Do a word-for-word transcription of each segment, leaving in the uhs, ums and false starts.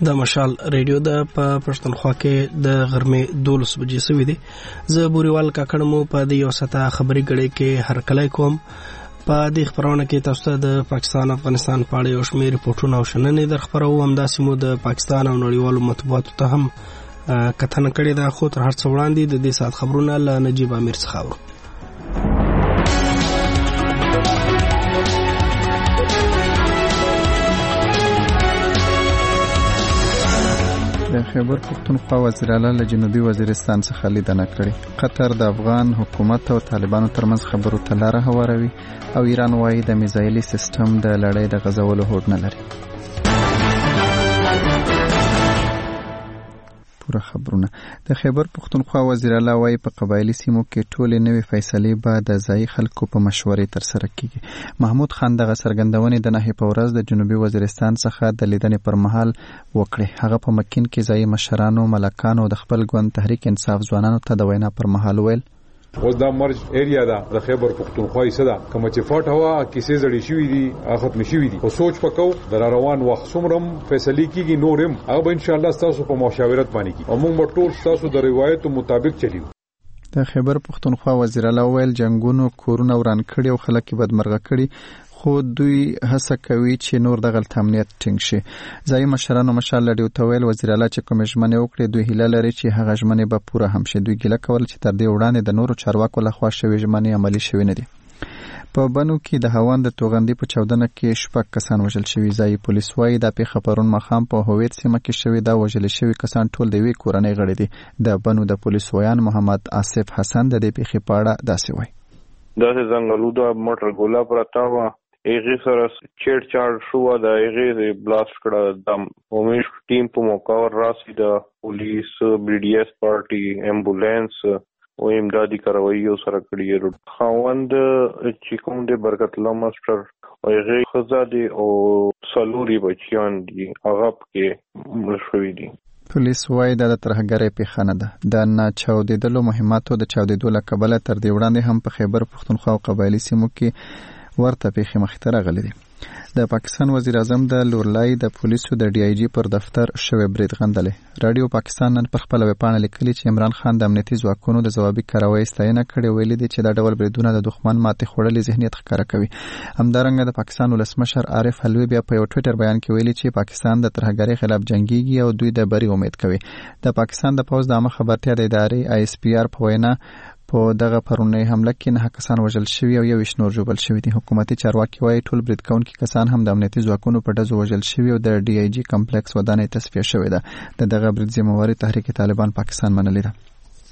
د مشال ریډیو د په پښتونخوا کې د غرمې دولس بجې سوي دي. زه بوريوال کاکړمو په دې یو ساعته خبري غړې کې هرکلی کوم. په دې خبرونه کې تاسو ته د پاکستان افغانستان په اړه یو شمېر ریپورټونه او شننې در خبرو. همداسې مو د پاکستان او نړیوالو مطبوعاتو ته هم کتنه کړې ده. خو تر هر څه وړاندې د دې ساعت خبرونه له نجیب امیر څخه اورو. د خیبر پختونخوا وزیر اعلی له جنوبي وزیرستان څخه لیدنه کړې. قطر د افغان حکومت او طالبانو ترمنځ خبرو ته لاره هواروي او ایران وايي د میزایلي سیستم د لړۍ د غځولو هوډ نه لري. پوره خبرونه. د خیبر پختونخوا وزیر اعلی وايي په قبایلی سیمو کې ټولې نوې فیصلې به د ځایي خلکو په مشورې ترسره کیږي. محمود خان دغه څرګندونې د نهي په ورځ د جنوبي وزیرستان څخه د لیدنې پر مهال وکړې. هغه په مکین کې ځایي مشرانو، ملکانو او د خپل ګوند تحریک انصاف ځوانانو ته د وینا پر مهال ویل اوس دا مرج ایریا دا د خیبر پختونخوا یې صدا کوم چې فاټ هوا کیسې زړې شوې دي ختم شوې دي او سوچ پکاو د روان وخت څومره فیصله کیږي نورم هغه ان شاء الله تاسو په مشاورت باندې کی او موږ ټول تاسو د روایتو مطابق چلیو. د خیبر پختونخوا وزیر اعلی ویل جنگونو کورونه وران کړي او خلک بدمرغه کړي خو دوی هڅه کوي چې نور د غلط امنیت ټینګ شي. ځایي مشرانو مشال لډیو ته ویل وزیر اعلی چې کوم ژمنې وکړي دوی هیله لري چې هغه ژمنې به پوره هم شي. دوی ګیله کول چې تر دې وړاندې د نورو چارواکو لخوا شوې ژمنې عملي شوې نه دي. په بنو کې د هوند د توغندي په چاودنه کې شپږ کسان وژل شوي. ځایي پولیس وايي د پیښه پرون مخام په هویت سیمه کې شوې دا وژل شوي کسان ټول د یوې کورنۍ غړي دي. د بنو د پولیس ویان محمد آصف حسن د دې پیښې په اړه داسې وایي. داسې ځنګلو د موټر ګولا پرته وه ایغی سره چیټ چاړ شو د ایغی بلاست کړه. د اومیش ټیم په موقع ور راسي د پولیس بی ډی ایس پارټي امبولانس او امدادي کاروایی سره کړی. خاوند چې کوم د برکت الله ماستر او ایغی خزادي او سلوري بچیان دي هغه کې مشوي دي. پولیس وايي د ترهګرۍ پیښه نه ده. د نه چاودېدلو مهماتو د چاودېدو له کبله تر دې وړاندې هم په خیبر پختونخوا او قبایلي سیمو کې ورته پیښې مخې ته راغلي دي. د پاکستان وزیر اعظم د لورلای د پولیسو د ډي آی جی پر دفتر شوی برید غندلې. رادیو پاکستان نن پر خپل ویبپاڼه لیکلي چې عمران خان د امنیتي ځواکونو د ځوابي کاروایی ستاینه کړې. ویلي دي چې دا ډول بریدونه د دښمن ماتې خوړلي ذهنیت ښکاره کوي. همدارنګه د پاکستان ولسمشر عارف حلوي بیا په یو ټویټر بیان کې ویلي چې پاکستان د ترهګرۍ خلاف جنگيږي او دوی د بری امید کوي. د پاکستان د پوز د عامه خبرتیا د ادارې آی اس پی آر په وینا په دغه پرونی حمله کې نه کسان وژل شوي او یو نور ژوبل شوي دي. حکومتي چارواکي وايي ټول برید کوونکي کسان هم د امنیتي ځواکونو په ډزو وژل شوي او د ډي آی جی کمپلیکس ودانۍ تصفیه شوې ده. د دغه برید ذمہواري تحریک طالبان پاکستان منلې ده.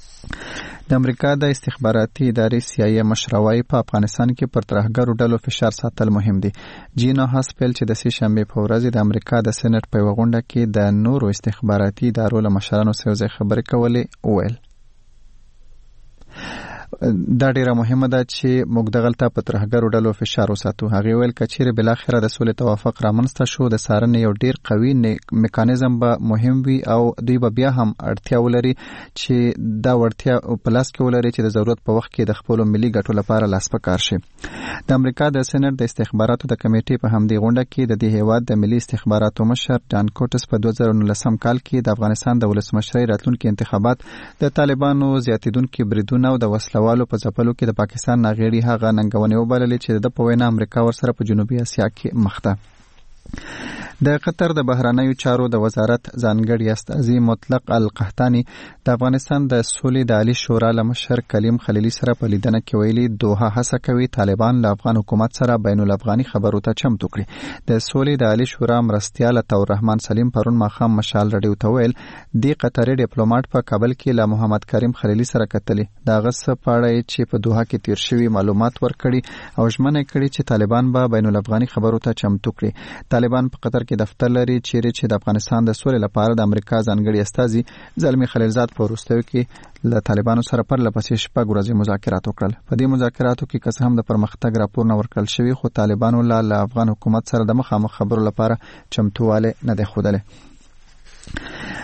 د امریکا د استخباراتي ادارې سی آی ای مشروعي په افغانستان کې پر ترهګرو ډلو فشار ساتل مهم دي. جینا هاسپل چې د سې شنبه په ورځ د امریکا د سېنات په غونډه کې د نورو استخباراتي ادارو له مشرانو سره خبرې کولې ویل دا ډیره مهمه ده چې موږ دغلته په ترهګرو ډلو فشار وساتو. هغه ویل کچېره بل اخره د سولې توافق رامنځته شو د سارنې یو ډیر قوي میکانیزم به مهم وي او دوی به بیا هم اړتیا ولري چې دا ورتیا په لاس کې ولري چې د ضرورت په وخت کې د خپل ملي ګټو لپاره لاس پکار شي. د امریکا د سېنات د استخباراتو د کمیټې په همدې غونډه کې د دې هیواد د ملي استخباراتو مشر جان کوټس په دوه زره نولسم کال کې د افغانستان د ولسمشرۍ راتلونکي انتخابات د طالبانو زیاتیدونکو بریدونو او د وسلوالو په ځپلو کې د پاکستان ناغېړي هغه ننګونې وبللې چې د په وینا امریکا ورسره په جنوبي اسیا کې مخ ده. د قطر د بهرنیو چارو د وزارت ځانګړي استازي مطلق القحطاني د افغانستان د سولې د عالی شورا له مشر کلیم خلیلي سره په لیدنه کې ویلي دوحه هڅه کوي طالبان له افغان حکومت سره بین الافغاني خبرو ته چمتو کړي. د سولې د عالی شورا مرستیال عطا الرحمن سلیم پرون ماښام مشال رډیو ته ویل د قطري ډیپلوماټ په کابل کې له محمد کریم خلیلي سره کتلې دا غصه پاړی چې په دوحه کې تیر شوی معلومات ورکړي او ژمنه کړي چې طالبان به بین الافغاني خبرو ته چمتو کړي. طالبان په قطر کې دفتر لري چیرې چې د افغانستان د سولې لپاره د امریکا ځانګړي استازي زلمی خلیلزاد په وروستیو کې له طالبانو سره پر لپسې شپږ ورځې مذاکرات وکړل. په دې مذاکراتو کې که هم د پرمختګ راپور نه ورکړل شوی خو طالبانو له افغان حکومت سره د مخامخ خبرو لپاره چمتووالی نه دی ښودلی.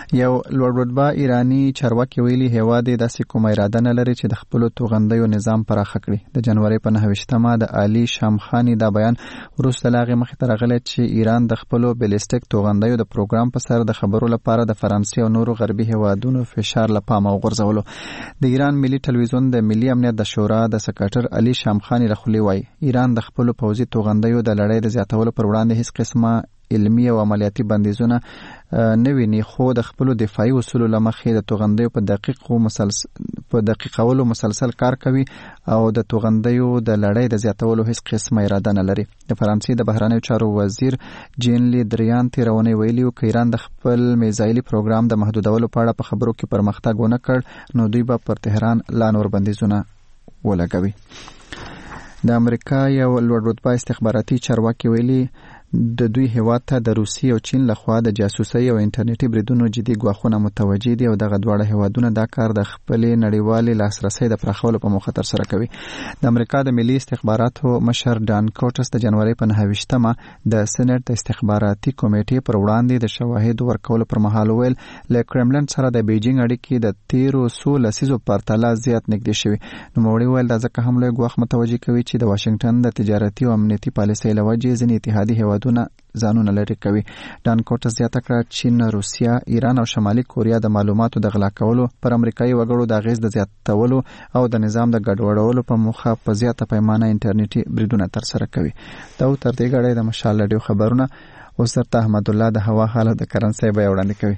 یو لوړ رتبه ایرانی چارواکي ویلي هیواد یې داسې کومه اراده نه لري چې د خپلو توغندیو نظام پراخه کړي. د جنوري په نهه ویشتمه د علي شامخانی دا بیان وروسته له هغې مخې ته راغلی چې ایران د خپلو بیلیسټیک توغندیو د پروګرام په سر د خبرو لپاره د فرانسې او نورو غربي هیوادونو فشار له پامه وغورځولو. د ایران ملي ټلویزیون د ملي امنیت د شورا د سکرټر علي شامخانی رخلي وایي ایران د خپلو پوځي توغندیو د لړۍ د زیاتولو پر وړاندې هیڅ قسمه علمي او عملیاتي بندیزونه نه ویني، خو د خپلو دفاعي اصولو له مخې د توغندیو په دقیق مسلسل په دقیقولو مسلسل کار کوي او د توغندیو د لړۍ د زیاتولو هیڅ قسمه اراده نه لري. د فرانسې د بهرنیو چارو وزیر جین لی دریان تیرونی ویلي چې ایران د خپل میزایلي پروګرام د محدودولو په اړه په خبرو کې پرمختګ ونه کړ نو دوی به پر تهران لا نور بندیزونه ولګوي. د امریکا یو لوړ رتبه استخباراتي چارواکي ویلي د دوی هیواد ته د روسیې او چین لخوا د جاسوسۍ او انټرنیټي بریدونو جدي ګواښونه متوجه دي او دغه دواړه هیوادونه دا کار د خپلې نړیوالې لاسرسۍ د پراخولو په موخه ترسره کوي. د امریکا د ملي استخباراتو مشر ډان کوټس د جنوري په نهه ویشتمه د سېنات د استخباراتي کمیټې پر وړاندې د شواهد ورکولو پر مهال ویل له کرملن سره د بیجینګ اړیکې د تیرو څو لسیزو پرتله زیات نږدې شوي. نوموړي ویل دا ځکه هم لوی ګواښ متوجه کوي چې د واشنګټن د تجارتي او امنیتي پالیسۍ له وجې ځینې اتحادي هیوادونه ځانونه لرې کوي. ډان کوټس زیاته کړه چین، روسیا، ایران او شمالي کوریا د معلوماتو د غلا کولو پر امریکایي وګړو د اغیز د زیاتولو او د نظام د ګډوډولو په موخه په زیاته پیمانه انټرنیټي بریدونه ترسره کوي. دا تر دې غړې د مشال رادیو خبرونه اوس درته احمد الله د هوا حالت د کرنسۍ بیان وړاندې کوي.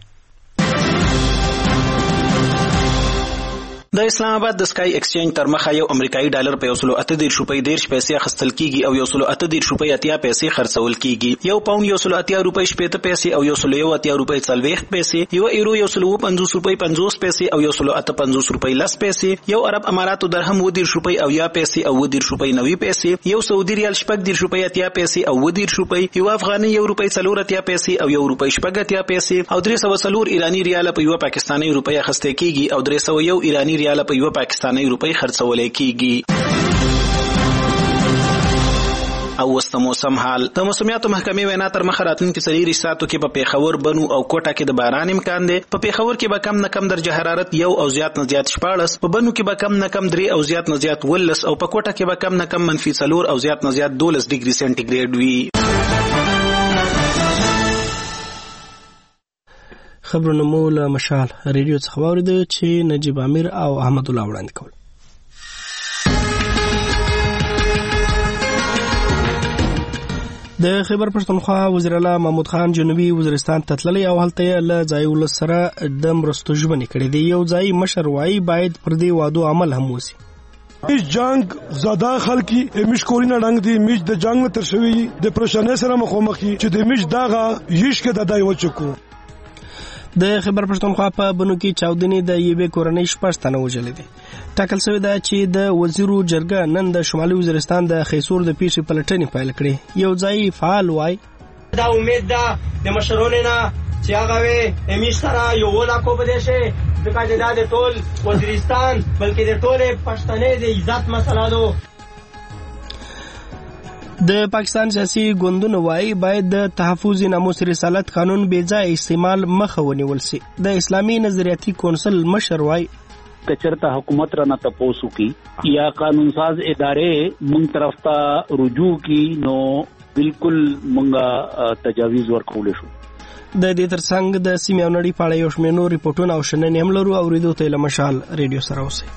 د اسلام آباد د سکای ایکسچینج تر مخه یو امریکایي ډالر په یو سل اته دېرش روپۍ دېرش پیسې اخیستل کیږي او یو سل اته دېرش روپۍ اتیا پیسې خرڅول کیږي. یو پاوند یو سل اتیا روپۍ شپېته پیسې او یو سل یو اتیا روپۍ څلوېښت پیسې، یو ایرو یو سل اووه پنځوس روپۍ پنځوس پیسې او یو سل اته پنځوس روپۍ لس پیسې، یو عرب اماراتو درهم اووه دېرش روپۍ اویا پیسې او اووه دېرش روپۍ نوي پیسې، یو سعودي ریال شپږ دېرش روپۍ اتیا پیسې او اووه دېرش روپۍ، یو افغاني یو روپۍ څلور اتیا پیسې او یو روپۍ شپږ اتیا پیسې او درې سوه څلور ایراني ریال په یو پاکستاني روپۍ اخیستل کیږي او درې سوه یو ایراني ریال په یو پاکستاني روپۍ خرڅول کیږي. او وست موسم حال. د موسمیاتو محکمې وینا تر مخه راتلونکي څلور ساعتو کې په پیښور، بنو او کوټه کې د باران امکان دی. په پیښور کې به کم نه کم درجه حرارت یو او زیات نه زیات شپاړس، په بنو کې به کم نه کم درې او زیات نه زیات ولس او په کوټه کې به کم نه کم منفي څلور او زیات نه زیات دولس ډیګري سنټیګریډ وي. خبرونه مو له مشال ریډیو څخه واوریدل چې نجیب امیر او احمد الله وړاندې کول. د خیبر پښتونخوا وزیر اعلی محمود خان جنوبي وزیرستان ته تللی او هلته له ځای ولس سره د مرستو ژمنې کړې دي. یو ځای مشر وایي باید پر دې وعدو عمل هم وشي. اس جنگ زاده خلکی امیش کورینا ډنګ دی میج د جنگ تر شوی د پرشنې سره مخامخي چې د میج داغه هیڅ کې د دای وچکو. د خیبر پښتونخوا په بنو کې چاودنې د یوې کورنۍ شپږ تنه وژلې دي. ټاکل شوی ده چې د وزیرو جرګه نن د شمالي وزیرستان د خیسور د پیښې پلټنې پیل کړې. یو ځای فعال وای دا امید ده د مشرونو نه چې هغه وي امیش سره یو ولاکو بده شي ځکه دا د ټول وزیرستان بلکې د ټول پښتنې د عزت مسله ده. د پاکستان سیاسي ګوندونو وایي باید د تحفظ ناموس رسالت قانون بې ځای استعمال مخه ونیول شي. د اسلامي نظریاتي کونسل مشر وایي کچرتا حکومت را نه تپوسو کی یا قانون ساز ادارې مونږ طرف ته رجوع کی نو بالکل مونږه تجاویز ورکول شو. د دې ترڅنګ د سیمې او نړۍ په اړه یو شمېر نور ریپورټونه او شننې هم لرو. اورېدو ته له مشال ریډیو سره اوسئ.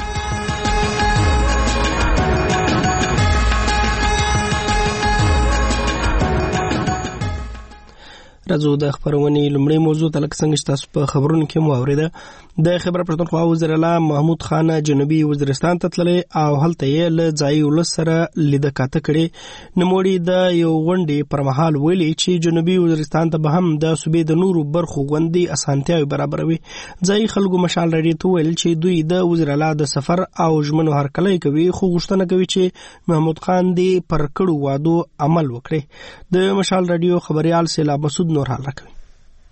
راځو د خبرونې لومړی موضوع ته لکه څنګه چې تاسو په خبرونو کې مو اورېده د خیبر پښتونخوا وزیر اعلی محمود خان جنوبي وزیرستان ته تللی او هلته یې له ځایي ولس سره لیده کاته کړې. نوموړي د یو غونډې پر مهال ویلي چې جنوبي وزیرستان ته به هم د صوبې د نورو برخو غوندې اسانتیاوې برابروي. ځایي خلکو مشال راډیو ته ویل چې دوی د وزیر اعلی د سفر او ژمنو هرکلی کوي خو غوښتنه کوي چې محمود خان دې پر کړو وعدو عمل وکړي. د مشال راډیو خبريال سیلاب مسعود نور حال راکوي.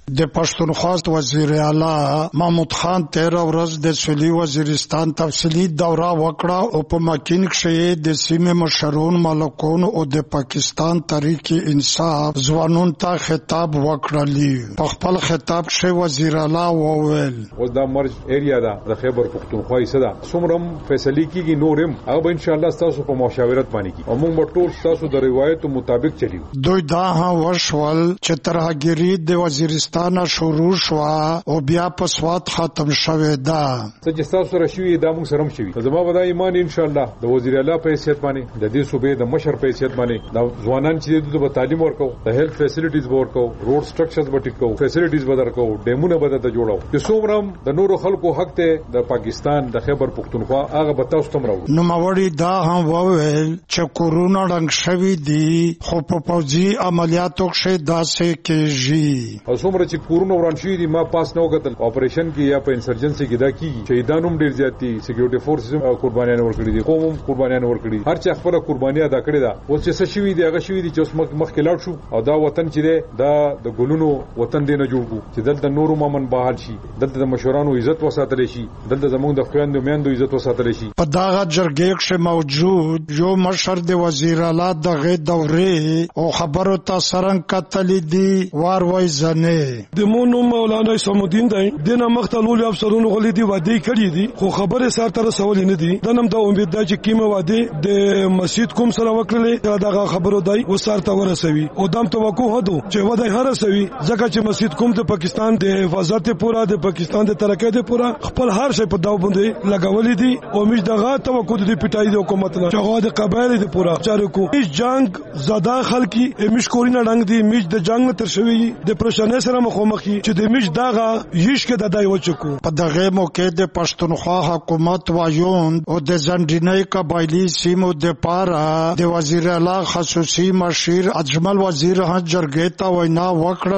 د پښتونخوا وزیر اعلی محمود خان تیر ورځ د سویلي وزیرستان تفصیلی دوره وکړه او په مکین کې د سیمې مشرون ملکون او د پاکستان تحریک انصاف ځوانون ته خطاب وکړلی. په خپل خطاب کې وزیر اعلی وویل اوس دا مرج ایریا دا د خیبر پښتونخوا صدا څومره فیصله کیږي نورم هغه ان شاء الله تاسو په مشاورت باندې کی او موږ ټول تاسو د روایتو مطابق چلیو. دوی دا هم وشول چې ترهګری د وزیرستان شروع شو او بیا په سواد ختم شوه دا چې تاسو راشي دا موږ سره شوي. زما ودای ایمان ان شاء الله د وزیر اعلی په حیثیت باندې د دې صوبې د مشر په حیثیت باندې د ځوانان چې د تعلیم ورکو د هیلث فیسیلیټیز ورکو روډ سټرکچرز ورکو فیسیلیټیز بدرکو ډیمونه بدته جوړاو چې څومره د نورو خلکو حق ته د پاکستان د خیبر پښتونخوا هغه به تاسو تم راوړو. نو موري دا هم وویل چې کورونا رنګ شوی دی خو په پوځي عملیاتو کې داسې کېږي او څومره چې کورونا وران شوی دی ما پاس نو غتل اپریشن کې یا په انسرجنسي کې دا کیږي شهیدانوم ډیر زیات دي سکیورټي فورسز قربانیان ورکړي دي قوم قربانیان ورکړي هر چا خپل قرباني ادا کړې ده. اوس چې شوی دی هغه شوی دی چې اوس مخ کې لاړ شو او دا وطن چې دی دا د ګلونو وطن دی نه جوړ کو چې دلته نورو مامن بحال شي دلته د مشورانو عزت وساتل شي دلته زموږ د خويندو میندو عزت وساتل شي. په داغه جرګې کې موجود یو مشر د وزیر اعلی دغه دورې او خبرو ته سرنګ کتلې دي وار وای زنه د مونو مولانا سمودین دی دنه مختلول افسرونو غلي دي وادي کړی دي خو خبره سره تر سوال نه دي دنم دا امید ده چې کیمه وادي د مسجد کوم سره وکړلې دغه خبرو دی وسار ته ورسوي او دم توقع هدو چې ودای هرسوي ځکه چې مسجد کوم د پاکستان د حفاظت پورا د پاکستان د ترقې د پورا خپل هر شی په داو باندې لګولې دي او موږ دغه توقع د پټای د حکومت نه چې د قبایل د پورا چارو کو هیڅ جنگ زدا خلکی مش کورینا رنگ دی میج د جنگ تر شوی د پرشنې سره مخامخي چې د میج داغه یش کې د دای وچکو. په دغه موقع د پښتونخوا حکومت وایون او د زنډینۍ قبایلی سیمو د پارا د وزیر اعلی خصوصي مشیر اجمل وزیر ها جرګې ته وینا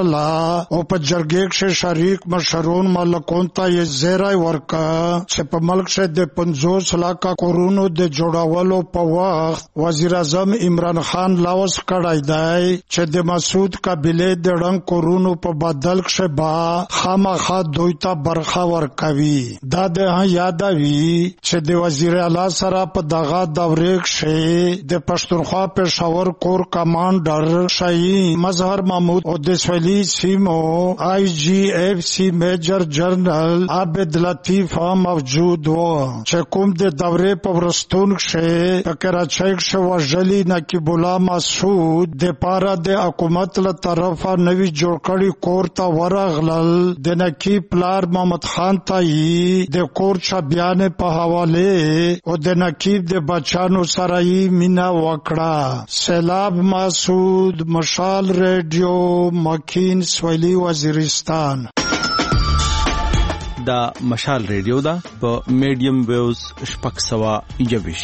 وکړه او په جرګې کې شریک مشرون ملکون ته یې زیرای ورکا چې په ملک شه د پنځوس لاکه کورونو د جوړولو په وخت وزیر اعظم عمران خان لاوس کړای دی چې د مسعود قبیله د رنگ کورونو په بدل کې با خامخا دوی ته برخه ورکوي. دا د یادوي چې د وزیر اعلی سره په دغه دورې کې د پښتونخوا پېښور کور کمانډر شاهي مظهر محمود او د سویلي سیمو آی جی ایف سی میجر جنرال عبد لطیف موجود و چې کوم د دورې په ورستون کې په کراچۍ کې وژلي نقیب الله مسعود د پاره د حکومت له طرفه نوی جوړ کړی کور ته ورغلل. د نقیب پلار محمد خان ته د کور چا بیان په حواله او د نقیب د بچانو سره یې مینا وکړه. سیلاب مسعود مشال ریډیو مکین سویلی وزیرستان. دا مشال ریډیو دا په میډیم ویوز شپږ سوه یویش.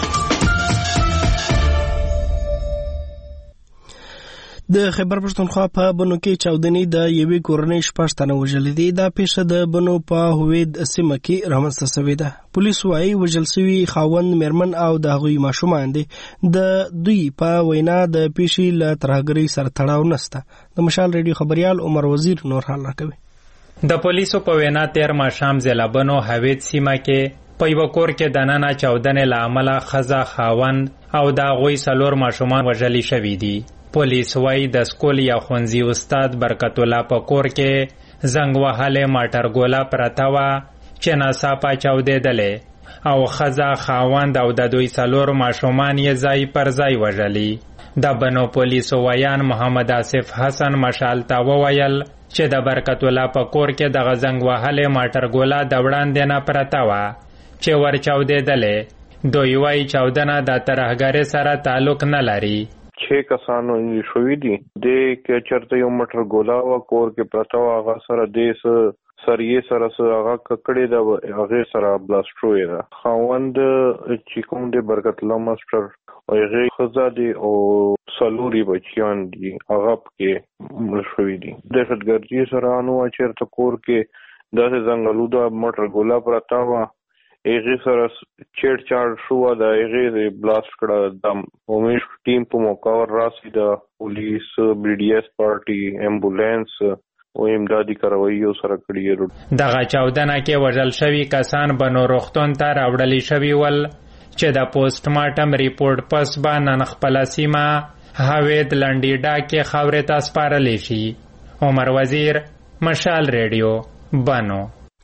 د خیبر پښتونخوا په بنو کې چاودنی د یوې کورنۍ شپږ تنه وژل دي. دا پیښه د بنو په هوید سیمه کې رامنځته شوې ده. پولیس وايي وژل شوي خاوند میرمن او د هغوی ماشومان دي. د دوی په وینا د پیښې له ترهګرۍ سره تړاو نشته. د مشال ریډیو خبريال عمر وزیر نور حال راکوي. د پولیسو په وینا تیر ماښام ضلع بنو هوید سیمه کې په یو کور کې د ننه چاودنې له امله ښځه خاوند او د هغوی څلور ماشومان وژلي شوي دي. پولیس وايي د سکول یا ښوونځي استاد برکت الله په کور کې زنګ وهلې ماټر ګوله پرته وه چې ناڅاپه چاودېدلې او ښځه خاوند او د دوی څلور ماشومان یې ځای پر ځای وژلي. د بنو پولیسو ویان محمد آصف حسن مشال ته وویل چې د برکت الله په کور کې دغه زنګ وهلې ماټر ګوله د وړاندې نه پرته وه چې ور چاودېدلې. دوی وايي چاودنه د ترهګرۍ سره تعلق نه لري. چھ کسانو انجری شوی دي د کې چرته یو مټر ګولا وا کور کې پرتا وا هغه سره دیس سریه سره هغه ککړې د هغه سره بلاست شوی ده. خاوند چې کوم د برکت الله ماستر او هغه خزا دي او سلوري بچیان دي هغه کې مړ شوی دي. د خدګرجی سره نو چرته کور کې داسې ځنګلو د مټر ګولا پرتا وا هغه سره چیټ چاړ شو دا هغه بلاست کړه. د اومیش ټیم په موقع ور راسي د پولیس بی ډي ایس پارټي امبولانس او امدادي کاروایي سره کړی. دغه چاودنه کې وژل شوي کسان به نو روغتون ته راوړل شوي ول چې د پوسټ مارټم ریپورت پس به نن خپل سیمه هوید لنډیډا کې خاورې ته سپارلی شي. عمر وزیر، مشال ریډیو، بنو.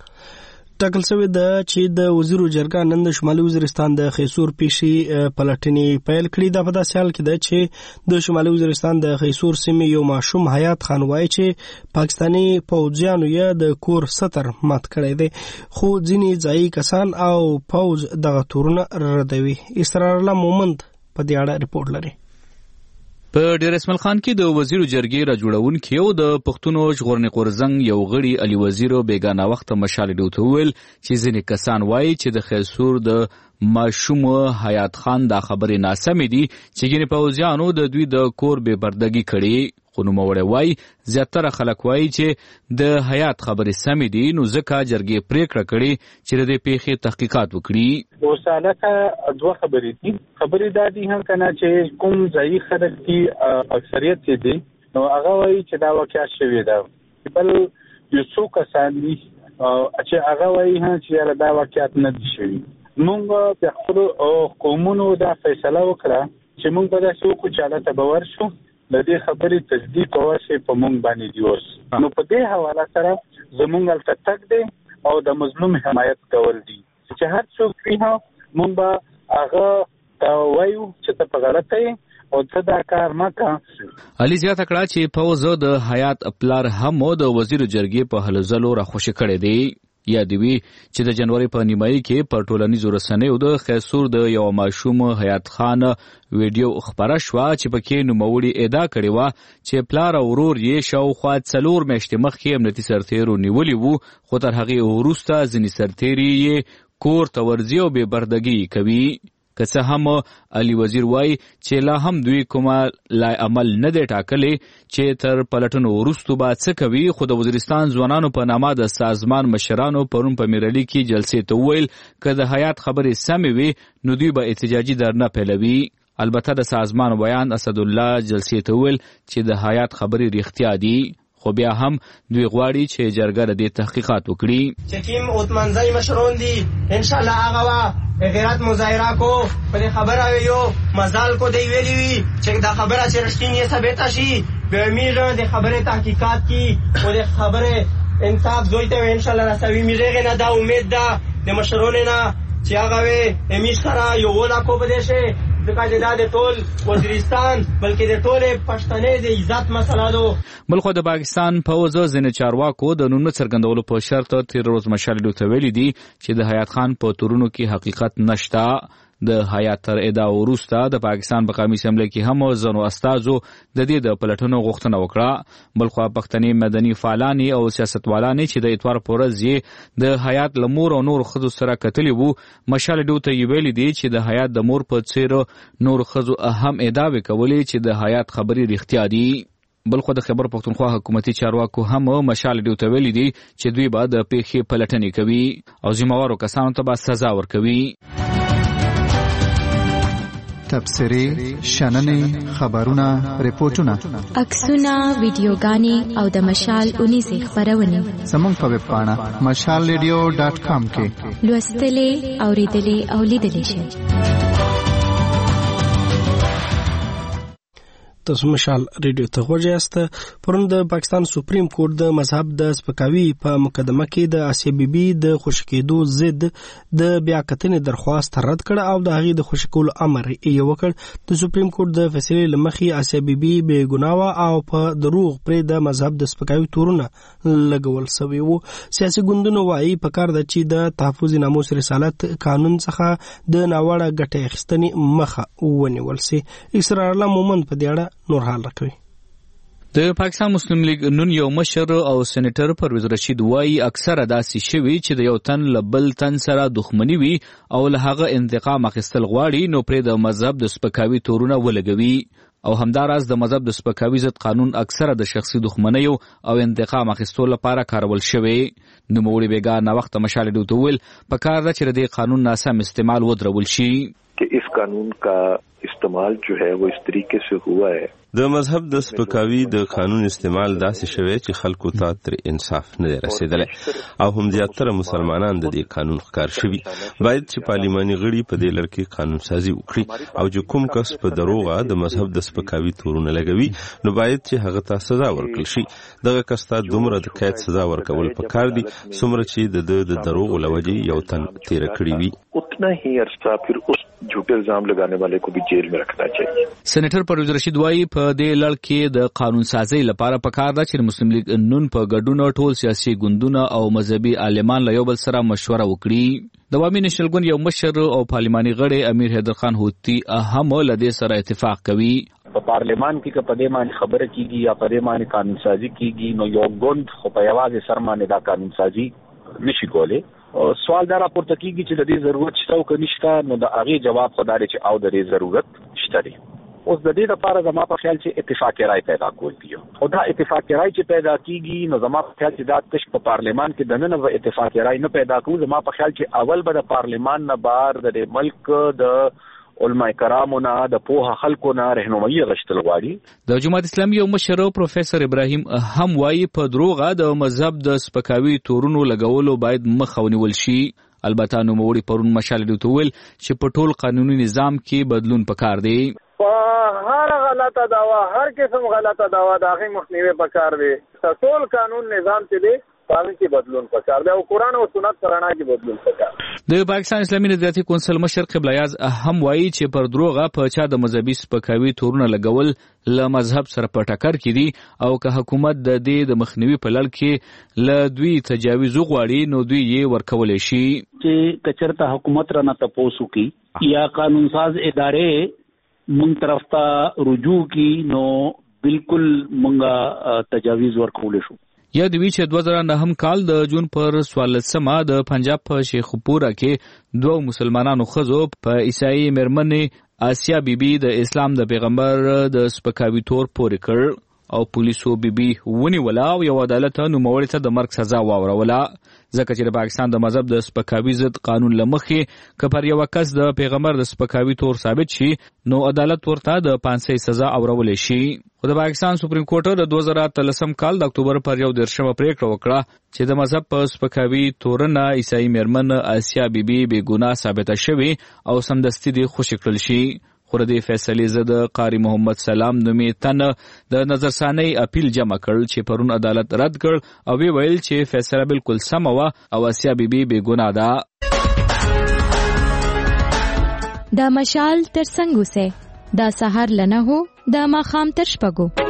ټاکل شوې ده چې د وزیرو جرګه نن د شمالي وزیرستان د خیسور پیشي پلټنې پیل کړي. دا په داسې حال کې ده چې د شمالي وزیرستان د خیسور سیمې یو ماشوم حیات خان وایي چې پاکستاني پوځیانو یې د کور ستر مات کړی دی، خو ځینې ځایي کسان او پوځ دغه تورونه ردوي. اسرار الله مومند په دې اړه رپورټ لري. په ډیر اسماعیل خان کې د وزیرو جرګې را جوړونکي او د پښتونو ژغورنې غورځنګ یو غړي علي وزیر بیگانه وخت مشال ډوته ویل چې ځینې کسان وایي چې د خیسور د ماشوم حیات خان دا خبرې ناسمې دي چې ګینې پوځیانو د دوی د کور بې پردګي کړي. خو نوموړی وایي زیاتره خلک وایي چې د حیات خبرې سمې دي، نو ځکه جرګې پریکړه کړې چې د دې پیښې تحقیقات وکړي. اوسالکه دوه خبرې دي. خبرې دا دي هم کنه چې کوم ځایي خلک دي اکثریت دي، نو هغه وایي چې دا واقعیا شوې ده. بل یو څو کسان دي چې هغه وایي چې دا واقعیت نه دي شوي. موږ د خپل قومونو دا فیصله وکړه چې موږ به داسې وکړو چې هلته به ورشو، د دې خبرې تصدیق وشي په موږ باندې دی اوس. نو په دې حواله سره زموږ هلته تګ دی او د مظلوم حمایت کول دي چې هر څوک وي موږ به هغه وایو چې ته په غلطه یې او ته دا کار مه کوه. علي زیاته کړه چې پوځ د حیات پلار هم د وزیر جرګې په هلو ځلو راخوشي کړی دی. یاد وي چې د جنوري په نیمایي کې په ټولنیزو رسنیو د خیسور د یو ماشوم حیات خان ویډیو خبره شوه چې پکې نوموړي ادعا کړې وه چې پلار او ورور یې شاوخوا څلور میاشتې مخکې امنیتي سرتیرو نیولي وو، خو تر هغې وروسته ځینې سرتیري یې کور ته ورځي او بې پردګي کوي. که څه هم علي وزیر وایي چې لا هم دوی کومه لای عمل نه دی ټاکلی چې تر پلټنو وروستو به څه کوي، خو د وزیرستان ځوانانو په نامه د سازمان مشرانو پرون په میرالي کې جلسې ته وویل که د حیات خبرې سمې وي نو دوی به احتجاجي درنه پیلوي. البته د سازمان بیان اسدالله جلسې ته وویل چې د حیات خبرې رښتیا دي، خو بیا هم دوی غواړي چې جرګه د دې تحقیقات وکړي. چې کوم اوتمنځي مشرون دي ان شاء الله هغه وا غیرت مظاهره کو په خبره ویو مزال کو دی ویلی وی چې دا خبره چې رښتینی ثابت شي به میږه د خبره تحقیقات کی او د خبره انصاف دوی ته ان شاء الله رسوي. میږه نه دا امید ده د مشرون نه چې هغه وي امیش سره یو ولا کو بده ځکه دا د ټول وزیرستان بلکې د ټولې پښتنې د عزت مسله ده. بل خو د پاکستان پوځ ځینې چارواکو د نومونو څرګندولو په شرط تیر روز مشال ډوته ویلي دي چې د حیات خان په تورونو کې حقیقت نشته. د حیات تر ادعا وروسته د پاکستان په قومي اسمبلی کې هم ځینو استازو د دې د پلټنو غوښتنه وکړه. بل خو پښتني مدني فعالان او سیاستوالان چې د اتوار په ورځ یې د حیات له مور او نور ښځو سره کتلي وو، مشال ډوته یې ویلي دي چې د حیات د مور په څیر نور ښځو اهم ادعاوې کولې چې د حیات خبرې رښتیا دي. بل خو د خیبر پښتونخوا حکومتي چارواکو هم مشال ډوته ویلي دي چې دوی به د پیښې پلټنې کوي او ذمهوارو کسانو ته به سزا ورکوي. تبصرې، شننې، خبرونه، ریپورتونه، عکسونه، ویډیوګانې او د مشال اونیزې خپرونې زموږ په ویب پاڼه مشال ریډیو ډاټ کام کې لوستلې، اورېدلې او لیدلې شئ. تاسو مشال ریډیو ته غوږ یاست. پرون د پاکستان سپریم کورټ د مذهب د سپکاوي په مقدمه کې د آسیا بیبي د خوشی کېدو ضد د بیا کتنې درخواست رد کړ او د هغې د خوشی کولو امر یې وکړ. د سپریم کورټ د فیصلې له مخې آسیا بیبي بې ګناه او په دروغ پرې د مذهب د سپکاوي تورونه لګول شوي وو. سیاسي ګوندونو وایي پکار ده چې د تحفظ ناموس رسالت قانون څخه د ناوړه ګټې اخیستنې مخه ونیول شي. اسرار الله مومند په دې اړه نور حال راکوي. د پاکستان مسلم لیگ نن یو مشر او سېنیټر پرویز رشید وایي اکثره داسې شوي چې د یو تن له بل تن سره دښمني وي او له هغه انتقام اخیستل غواړي نو پرې د مذهب د سپکاوي تورونه ولګوي او همداراز د مذهب د سپکاوي ضد قانون اکثره د شخصي دښمنیو او انتقام اخیستو لپاره کارول شوی. نوموړي بیګا ناوخته مشال ډوته ویل پکار ده چې د قانون ناسم استعمال ودرول شي. कि इस कानून का इस्तेमाल जो है वो इस तरीके से हुआ है. د مذهب د سپکاوي د قانون استعمال داسې شوی چې خلکو ته تر انصاف نه رسیدلی او هم زیاتره مسلمانان د دې قانون ښکار شوي. باید چې پارلماني غړي په دې لړ کې قانون سازي وکړي او چې کوم کس په دروغه د مذهب د سپکاوي تورونه لګوي نو باید چې هغه ته سزا ورکړل شي. دغه کس ته دومره د قید سزا ورکول پکار دي څومره چې د د دروغو له وجې یو تن تیره کړي وي. اتنا ही अरसा फिर उस झूठे इल्जाम लगाने वाले को भी जेल में रखना चाहिए. سېنیټر پرویز رشید وایي په دې لړ کې د قانون سازي لپاره پکار ده چې مسلم لیگ نون په ګډون ټول سیاسي ګوندونه او مذهبي عالمان له یو بل سره مشوره وکړي. د عوامي نېشنل ګوند یو مشر او پارلماني غړی امیر حیدر خان هوتي هم له دې سره اتفاق کوي. په پارلمان کې که په دې باندې خبره کیږي یا په دې باندې قانون سازي کیږي نو یو ګوند خو په یوازې سر باندې دا قانون سازي نشي کولی. سوال دا راپورته کیږي چې د دې ضرورت شته او که نشته نو د هغې جواب خو دا دی چې او د دې ضرورت شته دی. اوس د دې لپاره زما په خیال چې اتفاق رای پیدا کول دي او دا اتفاق رای چې پیدا کیږي نو زما په خیال چې دا تش په پارلمان کې د نن و اتفاق رای نه پیدا کوو. زما په خیال چې اول به د پارلمان نه بار د ملک د علماء کرامو نه د پوهه خلکو نه رهنمایي غشتل غواړي. د جماعت اسلامي یو مشر پروفیسور ابراهیم هم وایي په دروغه د مذهب د سپکاوي تورونو لګولو باید مخه ونیول شي. البته نو موړي پرون مشال دوی ویل چې په ټول قانوني نظام کې بدلون پکار دی. په هر غلطه دعوا هر قسم غلطه دعوا د هغې مخنیوی پکار دی. ټول قانون نظام چې دی پاره کې بدلون پکار دی او قرآن او سنت سره کې بدلون پکار. د پاکستان اسلامي نظریاتي کونسل مشر قبله یاز هم وایي چې پر دروغه په چا د مذهبي سپکاوي تورونه لګول له مذهب سره په ټکر کې دي او که حکومت د دې د مخنیوي په لړ کې له دوی تجاویز وغواړي نو دوی یې ورکولی شي. چې کچرته حکومت را نه تپوسو کی یا قانون ساز ادارې مونږ طرف ته رجوع کی نو بالکل مونږه تجاویز ورکولی شو. یا دوی چې دوه زره نهم کال د جون پر څوارلسمه د پنجاب په شیخوپوره کې دوه مسلمانانو ښځو په عیسائی مېرمنې آسیا بیبي د اسلام د پیغمبر د سپکاوي تور پورې کړ او پولیسو بیبي ونیوله او یو عدالت نوموړي ته د مرګ سزا واوروله ځکه چې د پاکستان د مذهب د سپکاوي ضد قانون له مخې که پر یوه کس د پیغمبر د سپکاوي تور ثابت شي نو عدالت ورته د پانسۍ سزا اورولی شي. خو د پاکستان سپریم کورټ د دوه زره اتلسم کال د اکتوبر پر یو دېرشمه پریکړه وکړه چې د مذهب په سپکاوي تورنه عیسائی مېرمن آسیا بیبي بې ګناه ثابته شوې او سمدستي دې خوشي کړل شي. خو د دې فیصلې ضد قاری محمد سلام نومې تن د نظرثانۍ اپیل جمع کړ چې پرون عدالت رد کړ او وی ویل چې فیصله بالکل سمه وه او آسیا بیبي بې ګناه ده. دا مشال تر څنګ اوسئ دا سهار له نهو دا ماښام تر شپږو.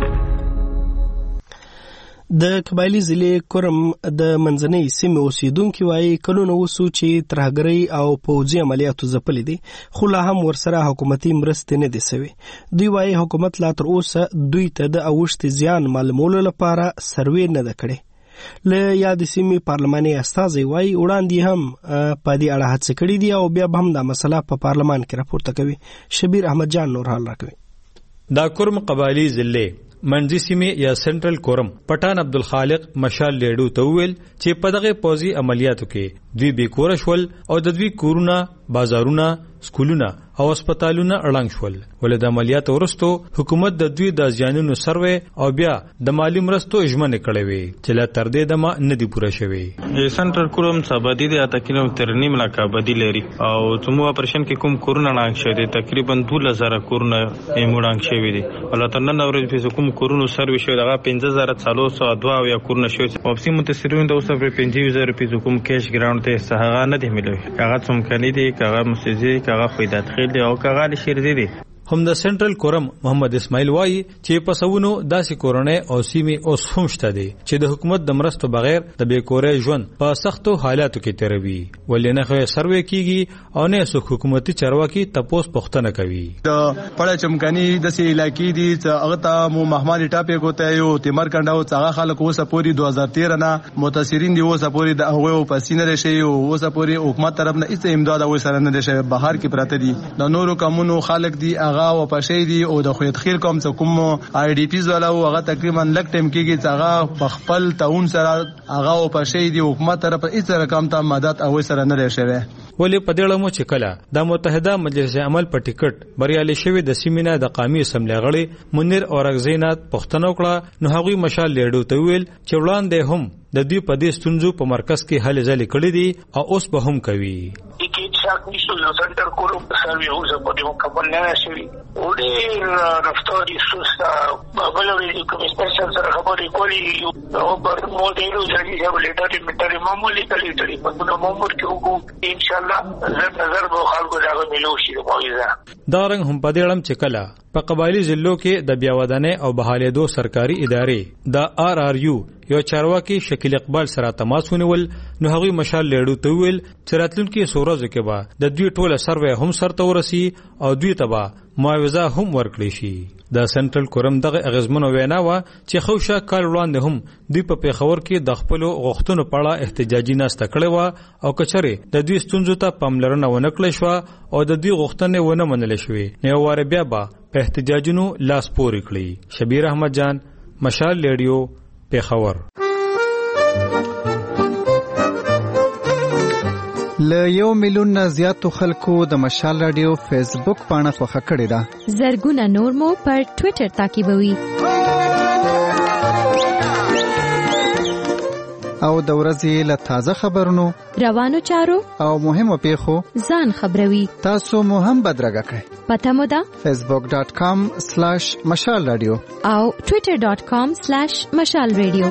د قبایلي ضلع کرم د منځنۍ سیمې اوسیدونکي وایي کلونه وسو چې ترهګرۍ او پوځي عملیاتو ځپلي دي خو لا هم ورسره حکومتي مرستې نه دي سوي. دوی وایي حکومت لا تر اوسه دوی ته د اوښتې زیان معلومولو لپاره سروې نه ده کړې. له یادې سیمې پارلماني استازی وایي وړاندې هم په دې اړه هڅې کړې دي او بیا به هم دا مسله په پارلمان کې راپورته کوي. شبیر احمد جان نور حال راکوي. دا کرم قبایلي ضلع منځي سیمې یا سنټرل کورم پټان عبدالخالق مشال لیډو ته وویل چې په دغه پوځي عملیاتو کې دوی بې کوره شول او د دوی کورونه بازارونه سکولونه او هسپتالونه اړنګ شول. ولې د عملیاتو وروسته حکومت د دوی د زیانونو سروې او بیا د مالی مرستو ژمنې کړې وې چې لا تر دې دمه نه دي پوره شوې. سنټرل کورم څابدي د اته کیلومتر نیم لا کابدي لري او څومره اپریشن کې کوم کورونه اړنګ شوی دي تقریبا دوه زره کورونه یې موړنګ شوی دي. ولې تر نن ورځې په کوم کورونو سروې شوی دغه پنځه زره څلور سوه دوه یا کورونه شوی او سیمه متسرین د اوسه په پنځه زره په کوم کیش ګراوند ته سهغه نه دی ملوي. هغه څوم کني دي هغه مسجد هغه فائدت خیر دی او هغه شیر دی. هم د سنټرل کورم محمد اسماعیل وایي چې په سونو داسې کورنۍ او سیمې اوس هم شته دي چې د حکومت د مرستو بغیر د بې کورۍ ژوند په سختو حالاتو کې تیروي. ولې نه خو سروې کیږي او نه څوک حکومتي چارواکي تپوس پوښتنه کوي. د پړه چمکني داسې علاقې دي چې هغه ته مو محمد ټاپې کوته یو تیمر کنده او هغه خلک اوسه پوری دوه هزار تیرہ نه متاثرین دي اوسه پوری د هغه په سینې شي او اوسه پوری حکومت طرف نه هیڅ امداد او سره نه دي شي بهر کې پراته دي. د نورو کومونو خلک دي هغه او پښې دي او د خویت خیر کوم څه کوم آی ډی پیز والا هغه تقریبا لک ټیم کېږي چې هغه په خپل تاون سره هغه او پښې دي حکومت طرف هیڅ رقم ته مدد او سره نه لري. ولې په دې اړه مو چې کله د متحده مجلس عمل په ټیکټ بریالي شوی د سیمینه د قومي اسمبلی غړي منیر اورغزینات پښتنو کړه نو هغوی مشال لیډو ته ویل چې وړاندې هم د دوی په دې ستونزو په مرکز کې هلې ځلې کړې دي او اوس به هم کوي. شاک نیشو یو سنټر کولو سروي اوس په دې مکمل نه شوی او ډېر رفتاري سوستا بلوري کوم سپیشل سره خبرې کولې او په موډلو ځای چې ولېټاري میټري معمولی کړی دی په نو معمول کې وګو ان شاء الله زر نظر به خلکو دا ملو شي موعظه دا رنګ هم په دې اړم چې کله په قبایلی ضلعو کې د بیاودانه او بحالېدو سرکاري ادارې د آر آر یو یو چارواکي شکیل اقبال سره تماس ونیول نو هغوی مشال لیډو ته ویل چې راتلونکي څو ورځو کې به د دوی ټوله سروې هم سرته ورسي او دوی ته به معاوضه هم ورکړي شي. د سنټرل کورم دغه اغیزمنو وینا وه چې خوشا کال وړاندې هم دوی په پیښور کې د خپلو غوښتنو په اړه احتجاجي ناسته کړې وه او کچرې د دوی ستونزو ته پاملرنه ونه کړې شوه او د دوی غوښتنې ونه منلې شوې نو یو واره بیا به په احتجاجونو لاس پورې کړي. شبیر احمد جان، مشال لیډیو، پیښور. ل یو میلیون نه زیاتو خلکو د مشال رادیو فیسبوک پاڼه خوښه کړې ده. زرګونه نور مو پر ټوئیټر تعقیبوي او د ورځې له تازه خبرونو، روانو چارو او مهمو پیښو ځان خبروي. تاسو مو هم بدرګه کړئ. پته مو ده فیسبوک ډاٹ کام سلیش مشال رادیو او ټوئیټر ډاٹ کام سلیش مشال رادیو.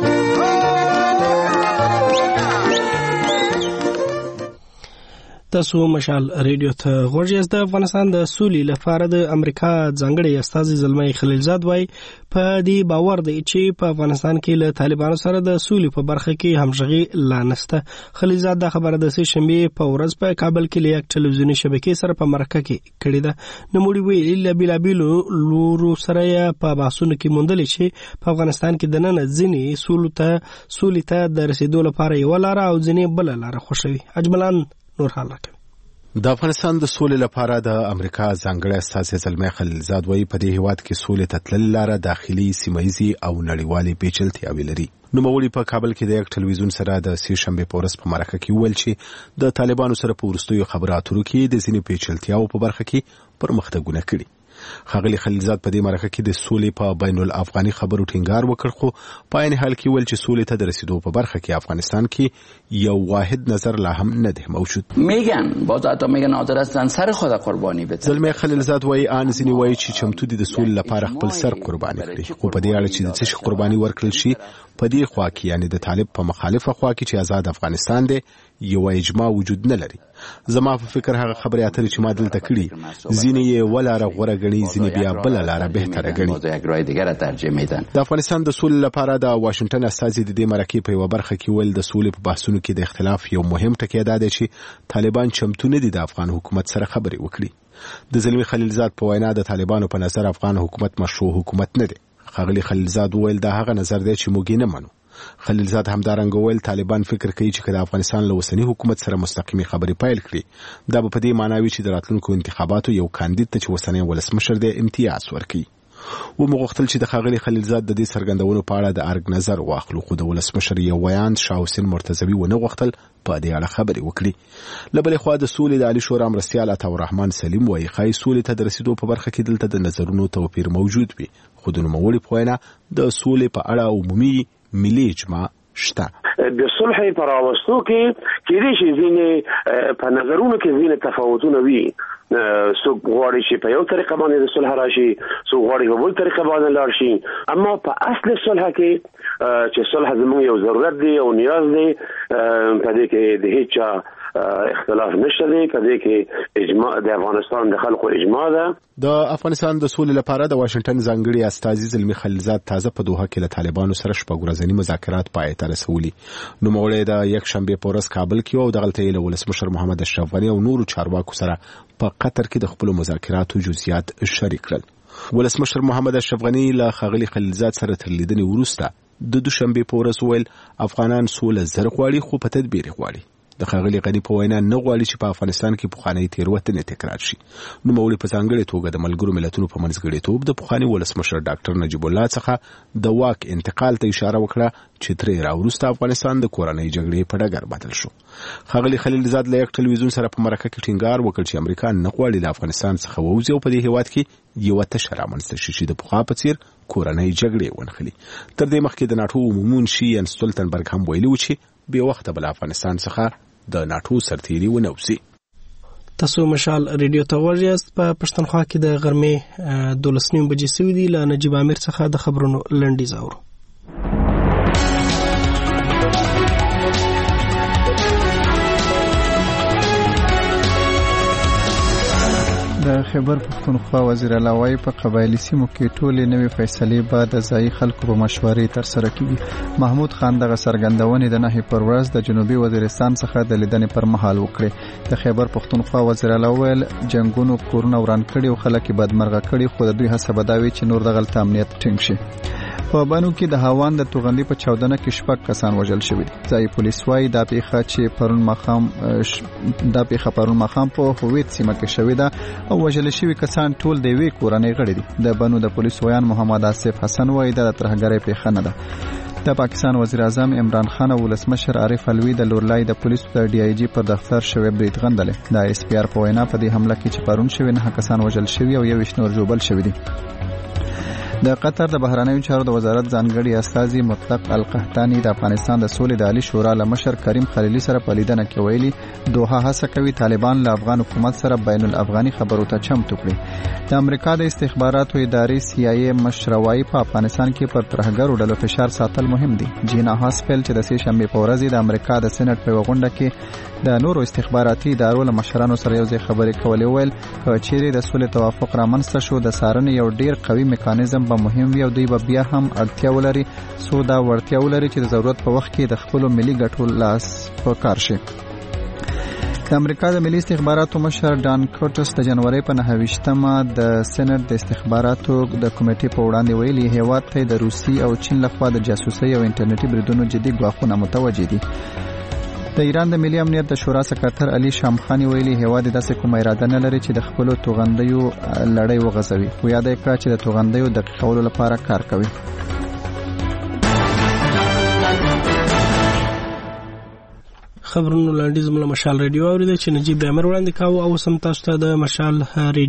تاسو مشال ریډیو ته غوږ یاست. د افغانستان د سولې لپاره د امریکا ځانګړی استازی زلمي خلیلزاد وایي په دې باور دی چې په افغانستان کې له طالبانو سره د سولې په برخه کې همغږي لا نشته. خلیلزاد دا خبره د سې شنبه په ورځ په کابل کې له یک ټلویزیوني شبکې سره په مرکه کې کړې ده. نوموړي ویلي له بیلابیلو لورو سره په بحثونو کې موندل چې په افغانستان کې د نن ځینې سولې ته سولې ته د رسیدو لپاره یو لار او ځینې بل لار خوښوي. اجملان د افغانستان د سولې لپاره د امریکا ځانګړی استازی زلمي خلیلزاد وایي په دې هیواد کې سولې ته تلل لاره داخلي، سیمایي او نړیوالې پیچلتیاوې لري. نوموړي په کابل کې د یک ټلویزیون سره د سې شنبې په ورځ په مرکه کې وویل چې د طالبانو سره په وروستیو خبرو اترو کې د ځینې پیچلتیاو په برخه کې پرمختګونه کړي. ښاغلي خلیلزاد په دې مرکه کې د سولې په بین الافغاني خبرو ټینګار وکړ، خو په عین حال کې ویل چې سولې ته د رسیدو په برخه کې افغانستان کې یو واحد نظر لا هم نه دی موجود. میگن باز حتی میگن حاضر هستن سر خود قربانی بدن. زلمي خلیلزاد وایي ان ځینې وایي چې چمتو دي د سولې لپاره خپل سر قرباني کړي، خو په دې اړه چې د څه شي قرباني ورکړل شي په دې خوا کې یعنی د طالب په مخالفه خوا کې چې آزاد افغانستان دی یو اجماع وجود نه لري. زما په فکر هغه خبرې اترې چې ما دلته کړي ځینې یې ولاره غوره ګڼي، ځینې بیا بل لاره بهتره ګڼي. د افغانستان د سولې لپاره د واشنگټن استازي د دې مرکې په یو برخه کې ویل د سولې په بحثونو کې د اختلاف یو مهم ټکی دا دی چې طالبان چمتو نه دي د افغان حکومت سره خبرې وکړي. د زلمي خلیلزاد په وینا د طالبانو په نظر افغان حکومت مشروع حکومت نه دی. ښاغلي خلیلزاد ویل دا هغه نظر دی چې موږ یې نه منو. خلیلزاد همدارنګه ویل طالبان فکر کوي چې د افغانستان له اوسني حکومت سره مستقیمي خبرې پیل کړي دا به په دې معنی وي چې د راتلونکو انتخاباتو یو کاندید ته چې اوسنی ولسمشر دی امتیاز ورکړي. و مغختل چې د ښاغلي خلیلزاد د دې څرګندونو په اړه د ارګ نظر واخلو، خو د ولسمشر یو ویاند شاه حسین مرتضوي ونه غوښتل په دې اړه خبرې وکړي. له بلې خوا د سولې د عالي شورا مرستیال عطاالرحمن سلیم وایي ښایي سولې ته د رسیدو په برخه کې دلته د نظرونو توپیر موجود وي، خو د نوموړي په وینا د سولې په اړه عمومي ملي اجماع شته. د صلح په راوستو کې کېدای شي ځینې په نظرونو کې ځینې تفاوتونه وي. څوک غواړي چې په یو طریقه باندې د صلح راشي، څوک غواړي په بل طریقه باندې لاړ شي، اما په اصل صلح کې چې صلح زموږ یو ضرورت دی او نیاز دی، په دې کې د هیڅ اختلاف نشته دی، په دې کې اجماع د افغانستان د خلکو اجماع ده. د افغانستان د سولې لپاره د واشنگټن ځانګړي استازي زلمي خلیلزاد تازه په دوحه کې له طالبانو سره شپږ ورځني مذاکرات پای ته رسولي. نوموړی د یک شنبه په ورځ کابل کې او دغلته یې له ولسمشر محمد اشرف غني او نورو چارواکو سره په قطر کې د خپل مذاکراتو جزئیات شریک کړل. ولسمشر محمد اشرف غني له ښاغلي خلیلزاد سره تر لیدنې وروسته د دوشنبه په ورځ ویل افغانان سوله زر غواړي خو په تدبیر غواړي. د ښاغلي غني په وینا نه غواړي چې په افغانستان کې پخوانۍ تېروتنې تکرار شي. نوموړي په ځانګړې توګه د ملګرو ملتونو په منځګړیتوب د پخواني ولسمشر ډاکټر نجیب الله څخه د واک انتقال ته اشاره وکړه چې ترې راوروسته افغانستان د کورنۍ جګړې په ډګر بدل شو. ښاغلي خلیلزاد له یک ټلویزیون سره په مرکه کې ټینګار وکړ چې امریکا نه غواړي له افغانستان څخه ووځي او په دې هېواد کې یوه تشه رامنځته شي چې د پخوا په څېر کورنۍ جګړې ونښلي. تر دې مخکې د ناټو عمومي منشي ین ستولتنبرګ هم ویلي و چې بې وخته به له افغانستان څخه د ناټو سرتیري ونه وځي. تاسو مشال ریډیو ته ورجاست. په پښتونخوا کې د غرمې دولس نیم بجې سوي دي. له نجیب امیر څخه د خبرونو لنډیز اورو. د خیبر پښتونخوا وزیر اعلی وايي په قبایلی سیمو کې ټولې نوې فیصلې به د ځایي خلکو په مشورې ترسره کیږي. محمود خان دغه څرګندونې د نهي پر ورځ د جنوبي وزیرستان څخه د لیدنې پر مهال وکړې. د خیبر پښتونخوا وزیر اعلی ویل جنگونو کورونه وران کړي او خلک بدمرغه کړي، خو د دوی هڅه به دا وي چې نور دغلته امنیت ټینګ شي. په بانو کې د هاوان د توغندي په چاودنه کې شپږ کسان وژل شوي دي. ځایي پولیس وايي دا پیښه چې پرون ماښام دا پیښه پرون ماښام په هویت سیمه کې شوې ده او وژل شوي کسان ټول د یوې کورنۍ غړي دي. د بانو د پولیس ویان محمد آصف حسن وايي دا د ترهګرۍ پیښه نه ده. د پاکستان وزیر اعظم عمران خان او ولسمشر عارف علوي د لورلای د پولیسو د ډي آی جی پر دفتر شوی برید غندلې. د اس پی آر په وینا په دې حمله کې چې پرون شوی نه کسان وژل شوي او یو شنور جوړل شوی دي. د قطر د بهرنیو چارو د وزارت ځانګړي استازي مطلق القحطاني د افغانستان د سولې د عالی شورا له مشر کریم خلیلي سره په لیدنه کې ویلي دوحه هڅه کوي طالبان له افغان حکومت سره بین الافغاني خبرو ته چمتو کړي. د امریکا د استخباراتو ادارې سی آی ای مشروي په افغانستان کې پر ترهګرو ډلو فشار ساتل مهم دي. جینا هاسپل چې د سې شنبه په ورځ د امریکا د سېنات په غونډه کې د نورو استخباراتي ادارو له مشرانو سره یو ځای خبرې کولې ویل کچېرې د سولې توافق رامنځته شو د څارنې یو ډیر قوي میکانیزم به مهم وي او دوی به بیا هم اړتیا ولري سو دا ورتیا ولري چې د ضرورت په وخت کې د خپل ملي ګټو لاس په کار شي. د امریکا د ملي استخباراتو مشر ډان کورټس د جنوري په نهه ویشتمه د سېنات د استخباراتو د کمیټې په وړاندې ویلي هیواد ته د روسي او چین لخوا د جاسوسي او انټرنیټي بریدونو جدي ګواښونه متوجه دي. د ایران د ملي امنیت د شورا سکرټر علي شامخانی ویلي هیواد داسې کومه اراده نه لري چې د خپل توغندیو لړۍ وغځوي. خو یاد کړه چې د توغندیو د دقیقولو لپاره کار کوي. خبرونو لاندې زموږ مشال ریډیو اوریدل چې نجیب امیر وړاندې کاوه او سم تاسو ته د مشال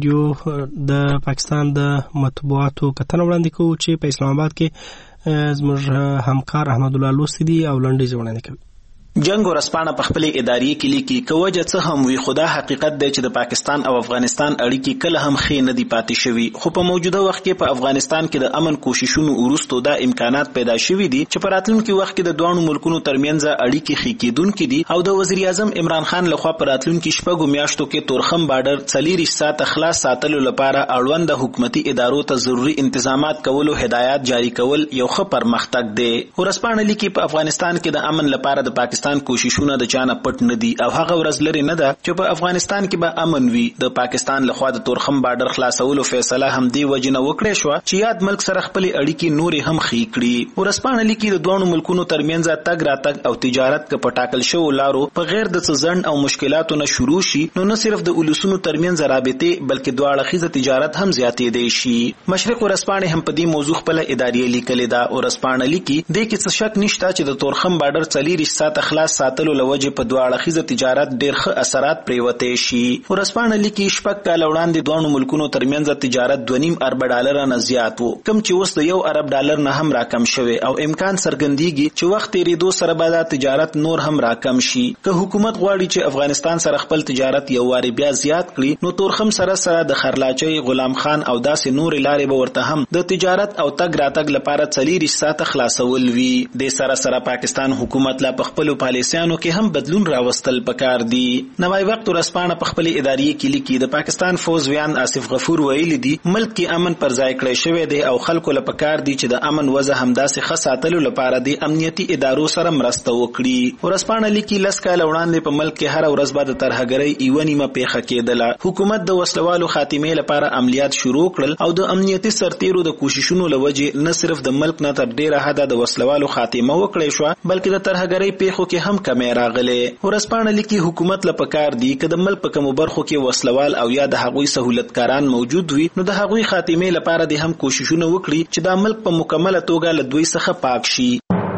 ریډیو د پاکستان د مطبوعاتو کتنه وړاندې کوو چې په اسلام آباد کې زموږ همکار احمد الله لوسی دی او لاندې وړاندې کوي. جنگ ورسپانه په خپل اداري کې لیکي کوجه څه هم وي خدا حقیقت دی چې د پاکستان او افغانستان اړیکې کله هم خې نه دي پاتې شوي، خو په موجوده وخت کې په افغانستان کې د امن کوششونو وروسته دا امکانات پیدا شوي دي چې په راتلونکي وخت کې د دوه ملکونو ترمنځ اړیکې ښې کېدونکې دي او د وزیر اعظم عمران خان لخوا په راتلونکي شپږو میاشتو کې تورخم بارډر څلېرویشت ساعته خلاص ساتلو لپاره اړوند حکومتي ادارو ته ضروري انتظامات کولو هدایات جاری کول یو ښه پرمختګ دی. ورسپانه لیکي په افغانستان کې د امن لپاره د پاکستان کوششونه د چانه پټ نه دي او هغه ورځ لري نه ده چې په افغانستان کې به امن وي. د پاکستان لخوا د تورخم بارډر خلاصولو فیصله هم دی وجنه وکړې شو چې یاد ملک سره خپل اړیکې نورې هم ښې کړي. ورسپانه لیکي د دوه ملکونو ترمنځ تګ راتګ او تجارت کې په ټاکل شوو لارو په غیر د ځنډ او مشکلاتو نه شروع شي نو نه صرف د ولسونو ترمنځ رابطې بلکې دوه اړخیزه تجارت هم زیاتې دی شي. مشرق ورسپانه هم په دې موضوع خپل اداري لیکلې ده. ورسپانه لیکي د کې څه شک نشته چې د تورخم بارډر څلېرویشت ساعته خلاص ساتلو لوجه په دوه اړخیزه تجارت ډېر ښه اثرات پریوتې شي. ورسپانه لیکي شپږ کاله وړاندې دوه ملکونو ترمنځ تجارت دوه نیم ارب ډالر نه زیات وو کم چې اوس د یو ارب ډالر نه هم راکم شوی او امکان څرګندېږي چې وخت تیریدو سره به دا تجارت نور هم راکم شي. که حکومت غواړي چې افغانستان سره خپل تجارت یو واري بیا زیات کړي نو تورخم سره سره د خرلاچي غلام خان او داسې نور لارې به ورته هم د تجارت او تګ راتګ لپاره څلېرویشت ساعته خلاصول وي. د سره سره پاکستان حکومت لا په خپل پالیسیانو کې هم بدلون راوستل پکار دي. نوای وخت ورسپانه په خپل اداري کې لیکي د پاکستان فوز ویان آصف غفور ویلي دي ملک کې امن پر ځای کړی شوی دی او خلکو له پکار دي چې د امن وضع همداسې ښه ساتلو لپاره د امنیتي ادارو سره مرسته وکړي. ورسپانه لیکي لس کاله وړاندې په ملک کې هر ورځ به د ترهګرۍ یوه نیمه پیښه کېدله. حکومت د وسلوالو خاتمې لپاره عملیات شروع کړل او د امنیتي سرتیرو د کوششونو له وجې نه صرف د ملک نه تر ډېره حده د وسلوالو خاتمه وکړی شوه بلکې د ترهګرۍ پیښو کې هم کمی راغلې. ورځپاڼه لیکي حکومت له پکار دی که د ملک په کومو برخو کې وسلوال او یا د هغوی سهولتکاران موجود وي نو د هغوی خاتمې لپاره د هم کوششونه وکړي چې دا ملک په مکمله توګه له دوی څخه پاک شي.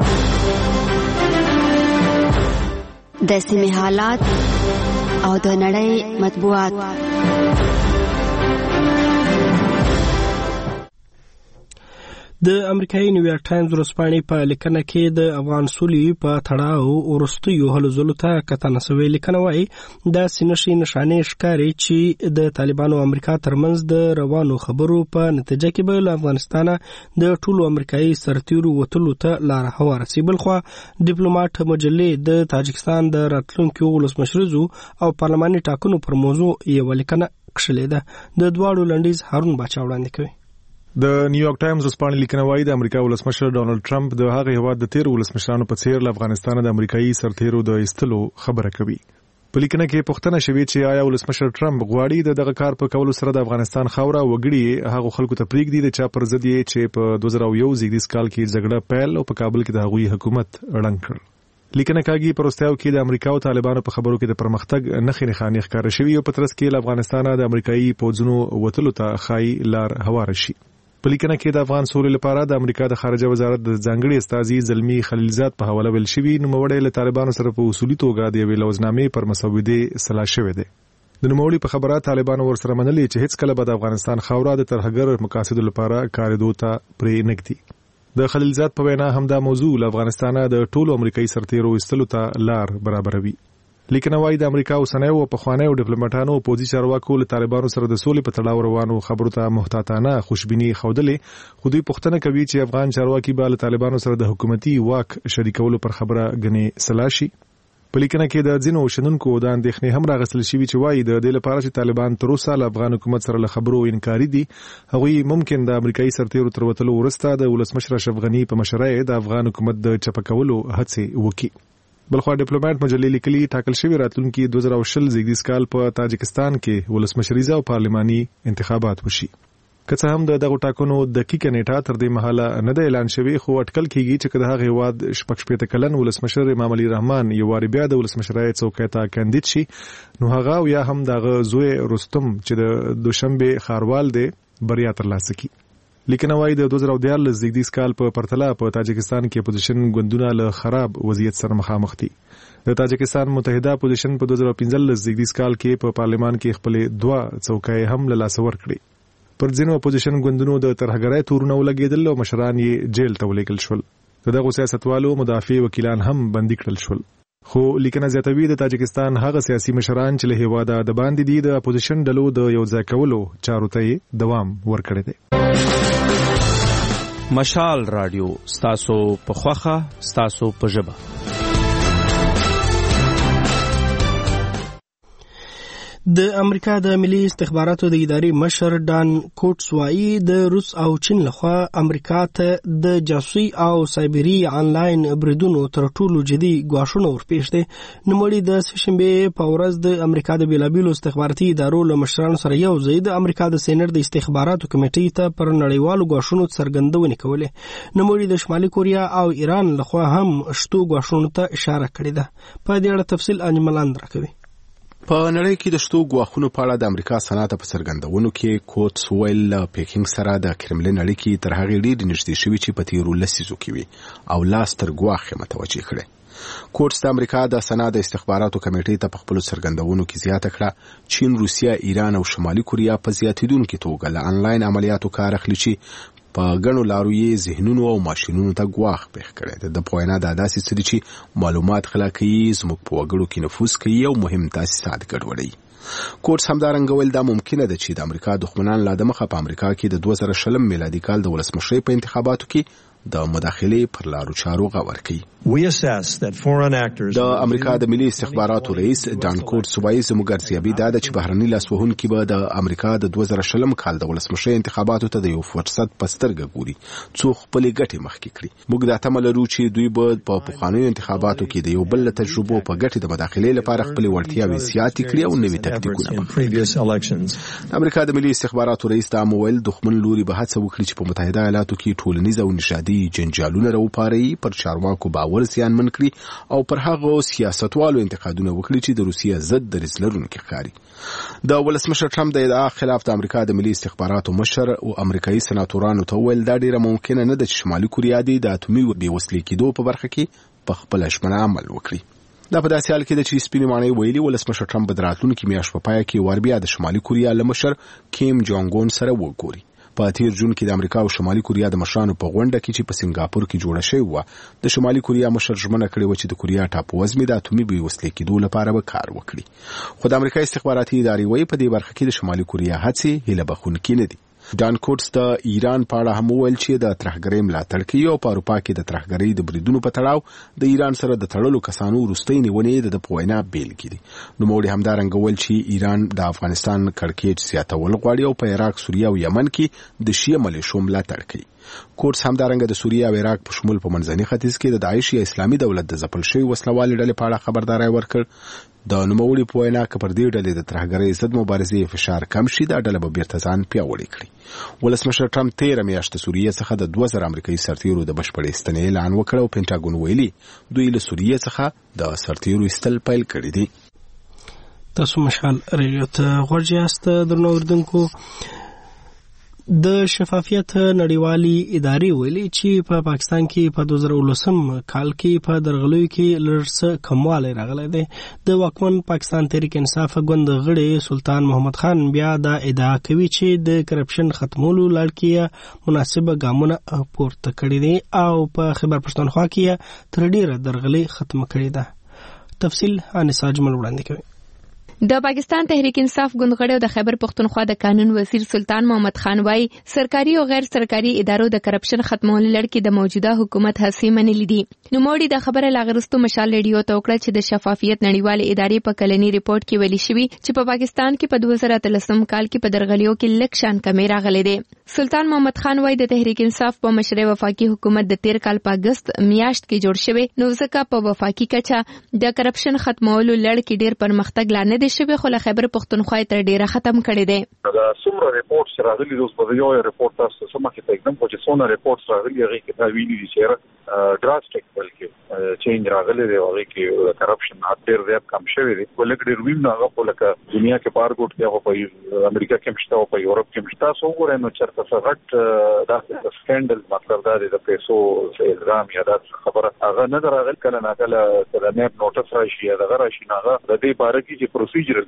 د سیمې حالات او د نړۍ مطبوعات. د امریکایي نیویارک ټایمز ورځپاڼې په لیکنه کې د افغان سولې په تړاو وروستیو هلو ځلو ته کتنه سوې. لیکنه وایي داسې نښې نښانې ښکاري چې د طالبانو او امریکا ترمنځ د روانو خبرو په نتیجه کې به له افغانستانه د ټولو امریکایي سرتیرو وتلو ته لاره هواره سي. بلخوا ډیپلوماټ مجلې د تاجکستان د راتلونکو ولسمشریزو او پارلماني ټاکنو پر موضوع یوه لیکنه کښلې ده. د دواړو لنډیز هارون باچا وړاندې کوي. د نیویارک ټایمز ورځپاڼې لیکنه وايي د امریکا ولسمشر ډانلډ ټرمپ د هغه هیواد د تیر ولسمشرانو په څیر له افغانستان د امریکایي سرتیرو د ایستلو خبره کوي. په لیکنه کې پوښتنه شوې چې آیا ولسمشر ټرمپ غواړي د دغه کار په کولو سره د افغانستان خاوره وګړي هغه خلکو ته پریږدي د چا پر ضد یې چې په دوه زره یو زیږدیز کال کې جګړه پیل او په کابل کې د هغوی حکومت ړنګ کړ. لیکنه کاږي په وروستیو کې د امریکا او طالبانو په خبرو کې د پرمختګ نښې نښانې ښکاره شوي او په ترڅ کې له افغانستانه د امریکایي پوځونو وتلو ته ښایي لار هواره شي. په لیکنه کې د افغان سولې لپاره د امریکا د خارجه وزارت د ځانګړي استازي زلمی خلیلزاد په حواله ویل شوی نوموړی له طالبانو سره په اصولي توګه د یوې لوزنامې پر مسودې سلا شوی دی. د نوموړي په خبره طالبانو ورسره منلي چې هیڅ کله به د افغانستان خاوره د ترهګر مقاصدو لپاره کارېدو ته پرې نږدي. د خلیلزاد په وینا همدا موضوع له افغانستانه د ټولو امریکایي سرتیرو ایستلو ته لار برابروي. لیکنه وايي د امریکا اوسنیو او پخوانیو ډیپلوماټانو او پوځي چارواکو له طالبانو سره د سولې په تړاو روانو خبرو ته محتاطانه خوشبیني ښودلې، خو دوی پوښتنه کوي چې افغان چارواکي به له طالبانو سره د حکومتي واک شریکولو پر خبره ګڼې سلا شي. په لیکنه کې د ځینو شنونکو د اندېښنې هم راغستل شوي چې وایي د دې لپاره چې طالبان تر اوسه له افغان حکومت سره له خبرو انکاري دي، هغوی ممکن د امریکایي سرتیرو تر وتلو وروسته د ولسمشر اشرف غني په مشرۍ د افغان حکومت د چپه کولو هڅې وکړي. بلخوا ډیپلوماټ مجلې لیکلي ټاکل شوی راتلونکي دوه زره شل زیږدیز کال په تاجکستان کې ولسمشریزه او پارلماني انتخابات وشي. که څه هم د دغو ټاکنو دقیقه نیټه تر دې مهاله نه ده اعلان شوې، خو اټکل کیږي چې که د هغه هیواد شپږ شپېته کلن ولسمشر امام علي رحمان یو وارې بیا د ولسمشرۍ څوکۍ ته کاندید شي، نو هغه او یا هم دغه زوی رستم چې د دوشنبه ښاروال دی بریا ترلاسه کړي. لیکنه وايي د دوه زره دیارلس زیږدیز کال په پرتله په تاجکستان کې اپوزیشن ګوندونه له خراب وضعیت سره مخامخ دي. د تاجکستان متحده اپوزیشن په دوه زره پنځلس زیږدیز کال کې په پارلمان کې خپل دوه څوکۍ هم له لاسه ورکړي. پر ځینو اپوزیشن ګوندونو د ترهګرۍ تورونه ولګېدل او مشران یې جیل ته ولېږل شول. د دغو سیاستوالو مدافع وکیلان هم بندي کړل شول. خو لیکنه زیاتوي د تاجکستان هغه سیاسي مشران چې له هیواده د باندې دي د اپوزیشن ډلو د یو ځای کولو چارو ته دوام ورکړی دی. مشال رادیو ستاسو په خوخه ستاسو په ژبه. د امریکا د ملي استخباراتو د ادارې مشر ډان کوټس وایي د روس او چین لخوا امریکا ته د جاسوسي او سایبري آنلاین بریدونو تر ټولو جدي ګواښونه ورپېښ دي. نوموړي د سهشنبې په ورځ د امریکا د بېلابېلو استخباراتي ادارو له مشرانو سره یو ځای د امریکا د سینټ د استخباراتو کمیټې ته پر نړیوالو ګواښونو څرګندونې کولې. نوموړي د شمالي کوریا او ایران لخوا هم شتو ګواښونو ته اشاره کړې ده. په دې اړه تفصیل انجملاند راکوي. په نړۍ کې د شتو ګواښونو په اړه د امریکا صنعت په څرګندونو کې کوټس ویل پیکینګ سره د کرملین اړیکې تر هغې ډېرې نږدې شوي چې په تیرو لسیزو کې وي او لاس تر ګواښ متوجه کړي. کوټس د امریکا د صنعت د استخباراتو کمیټې ته په خپلو څرګندونو کې زیاته کړه چین، روسیه، ایران او شمالي کوریا په زیاتېدونکې توګه له انلاین عملیاتو کار اخلي چې په ګڼو لارو یې ذهنونو او ماشینونو ته ګواښ پېښ کړی دی. د په وینا دا داسې څه دي چې معلومات غلا کوي، زموږ په وګړو کې نفوذ کوي او مهم تاسیسات ګډوډوي. کوټس همدارنګه ویل دا ممکنه ده چې د امریکا دښمنان لا دمخه په امریکا کې د دوه زره شلم میلادي کال د ولسمشرۍ په انتخاباتو کې د مداخلې پر لارو چارو غور کوي. د امریکا د ملي استخباراتو رئیس ډان کوټس وایي زموږ ارزیابي دا ده چې بهرني لاسوهونکي به د امریکا د دوه زره شلم کال د ولسمشرۍ انتخاباتو ته د یو فرصت په سترګه ګوري څو خپلې ګټې مخکې کړي. موږ دا تمه لرو چې دوی به په پخوانیو انتخاباتو کې د یو بل له تجربو په ګټې د مداخلې لپاره خپلې وړتیاوې زیاتې کړي او نوي تکتیکونه. د امریکا د ملي استخباراتو رئیس دا هم ویل دښمن لوري به هڅه وکړي چې په متحده ایالاتو کې ټولنیز او نژادي اقتصادي جنجالونه راوپاري پر چارواکو باور زیانمن کړي او پر هغه سیاستوالو انتقادونه وکړي چې د روسیې ضد دریځ لرونکي ښکاري. د ولسمشر ټرمپ د ادعا خلاف د امریکا د ملي استخباراتو مشر او امریکایي سناتورانو ته ویل دا ډیره ممکنه نه ده چې شمالي کوریا د اتومي بېوسلې کېدو په برخه کې په خپل ژمنه عمل وکړي. دا په داسې حال کې ده چې سپینې ماڼۍ ویلي ولسمشر ټرمپ به د راتلونکي میاشت په پای کې ور بیا د شمالي کوریا له مشر کیم جونګ اون سره وګوري. په تیر جون کې د امریکا او شمالي کوریا د مشرانو په غونډه کې چې په سنگاپور کې جوړه شوې وه د شمالي کوریا مشر ژمنه کړې وه چې د کوریا ټاپووزمې د اتومي بېوسلې کېدو لپاره به کار وکړي. خو د امریکا استخباراتي ادارې وایي په دې برخه کې د شمالي کوریا هڅې هیله بښونکې نه دي. ډان کوټس د ایران په اړه هم وویل چې د ترهګرۍ ملاتړ کوي او په اروپا کې د ترهګرۍ د بریدونو په تړاو د ایران سره د تړلو کسانو وروستۍ نیونې د په وینا بیلګې دي. نوموړي همدارنګه وویل چې ایران د افغانستان کړکېچ زیاتول غواړي او په عراق، سوریه او یمن کې د شیعه ملیشو ملاتړ کوي. کوټس همدارنګه د سوریه او عراق په شمول په منځني ختیځ کې د داعش یا اسلامي دولت د ځپل شوي وسلوالې ډلې په اړه خبرداری ورکړ. د نوموړي په وینا که پر دې ډلې د ترهګرۍ ضد مبارزې فشار کم شي دا ډله به بیرته ځان پیاوړی کړي. ولسمشر ټرمپ تېره میاشت د سوریې څخه د دوه زره امریکایي سرتیرو د بشپړې ایستنې اعلان وکړ او پینټاګون ویلي دوی له سوریې څخه د سرتیرو ایستل پیل کړي دي. تاسو مشال ریډیو ته غوږ یاست درنو اردوونکو. د شفافیت نړیوالي ادارې ویلي چې په پاکستان کې په دوه زره ولسم کال کې په درغلیو کې لږ څه کموالی راغلی دی. د واکمن پاکستان تحریک انصاف ګوند غړی سلطان محمد خان بیا دا ادعا کوي چې د کرپشن ختمولو لړ کې مناسبه ګامونه پورته کړي دي او په خیبر پښتونخوا کې تر ډیره درغلي ختمه کړې ده. تفصیل انیسا جمل وړاندې کوي. د پاکستان تحریک انصاف ګوند غړی د خیبر پښتونخوا د قانون وزیر سلطان محمد خان وايي سرکاري او غیر سرکاري ادارو د کرپشن ختمولو لړ کې د موجوده حکومت هڅې منلې دي. نوموړي د خبره لاغرستو مشال ریډیو ته وکړه چې د شفافیت نړیوال ادارې په کلنی ریپورت کې ویلي شوی چې په پاکستان کې په دوه زره اتلسم کال کې په درغلیو کې لږ شان کمی راغلی دی. سلطان محمد خان وايي د تحریک انصاف په مشرۍ وفاقي حکومت د تیر کال په اگست میاشت کې جوړ شوی نو ځکه په وفاقي کچه د کرپشن ختمولو لړ کې ډیر پرمختګ لا نه دی شوی خو له خیبر پښتونخوا تر ډیره ختم کړی دی. دا څومره ریپورټ راغلي دوی په یو ریپورټ تاسو سم کې تګدم په چې څونه ریپورټ راغلي هغه کې دا ویلي دي چې ډراسټیک بلکې چینج راغلی دی هغه کې کرپشن ډیر زیات کم شوی دی. ولکه ډیر ویم نه هغه لکه دنیا کې بارګوټ کې هغه په امریکا کې مشته او په یورپ کې مشته تاسو وګورئ نو چرته څنګه دا سکندل مطلب دا د پیسو الزام یا دا خبره هغه نه راغلی کله نه کله د نه نوټس راشي یا د راشي نه د دې باره کې چې پروسیجرل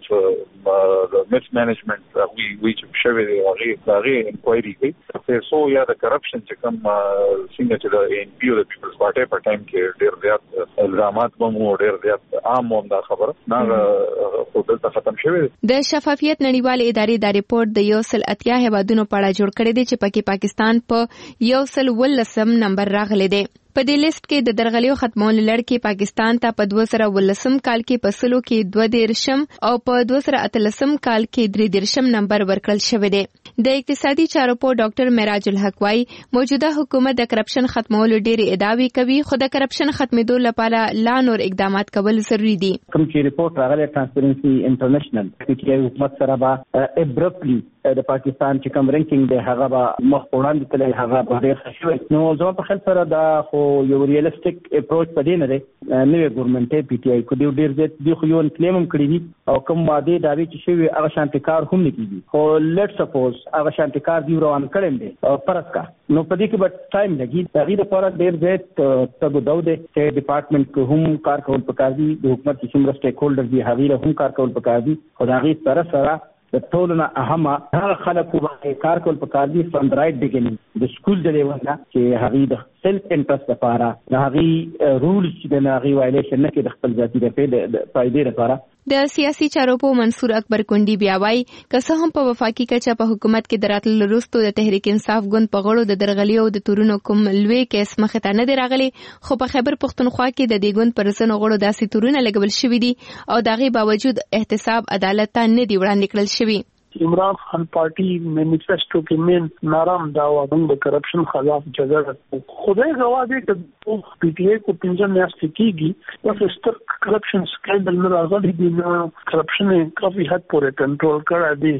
مس مینجمنت وی وی چې شوی دی هغه هغه انکوایري کوي پیسو یا د کرپشن چې کوم څنګه چې د ان پی او د پیپلز پارټي په ټایم کې ډیر زیات الزامات مو ډیر زیات عام هم دا خبره نه خو دلته ختم شوی دی. د شفافیت نړیوال ادارې دا ریپورت د یو سل اتیا هیوادونو په اړه جوړ کړی دی چې پکې پاکستان په یو سل ولسم نمبر راغلی دی. په دې لیست کې د درغلیو ختمولو لړ کې پاکستان ته په دوه زره ولسم کال کې په سلو کې دوه دیرشم او په دوه زره اتلسم کال کې درې دیرشم نمبر ورکړل شوی دی. د اقتصادي چارو په ډاکټر معراج الحق وايي موجوده حکومت د کرپشن ختمولو ډېرې ادعاوې کوي خو د کرپشن ختمېدو لپاره لا نور اقدامات کول ضروري دي. کوم چې ریپورت راغلی ټرانسپیرنسي انټرنیشنل چې حکومت سره به ابرپلی د پاکستان چې کوم رینکینګ دی هغه به مخ وړاندې تللی هغه به ډېر ښه شوی. نو زما په خیال سره دا خو یو ریالستیک اپروچ په دې نه دی. نوې ګورنمنټ پی ټي آی کو ډېر ډېر زیات دی خو یو کلیم هم کړی دي او کوم وعدې دعوې چې شوي هغه شانتي کار هم نه کیږي. خو لیټ سپوز هغه شانتي کار دی روان کړی دی فرض کا نو په دې کې به ټایم لګي. هغې لپاره ډېر زیات تګدو دی چې ډپارټمنټ کې هم کار کول پکار دي د حکومت چې څومره سټیک هولډر دي هغې له هم کار کول پکار دي خو د هغې سره سره د ټولو نه اهمه هغه خلکو باندې کار کول پکار دي فرام د رایټ بګینینګ د سکول د لیول نه چې هغې د سیلف انټرست لپاره د هغې رولز چې د هغې وایلیشن نه کړي د خپل ذاتي د فایدې لپاره. د سیاسي چارو په منصور اکبر کونډي بیا وایي که څه هم په وفاقي کچه په حکومت کې د راتللو وروسته د تحریک انصاف ګوند په غړو د درغلي او د تورونو کوم لوی کیس مخې ته نه دی راغلی خو په خیبر پښتونخوا کې د دې ګوند پر ځینو غړو داسې تورونه لګول شوي دي او د هغې باوجود احتساب عدالت ته نه دي وړاندې کړل شوي. عمران خان پارٹی مینیفیسٹو کې من نارام دعوا د کرپشن خلاف جګړه خدای گواه دی چې پی ټی آی کو پنځه میاشتې کېږي بس ستر کرپشن سکینډل نه راغلی دی نو کرپشن کافي حد پورې کنټرول کړی دی.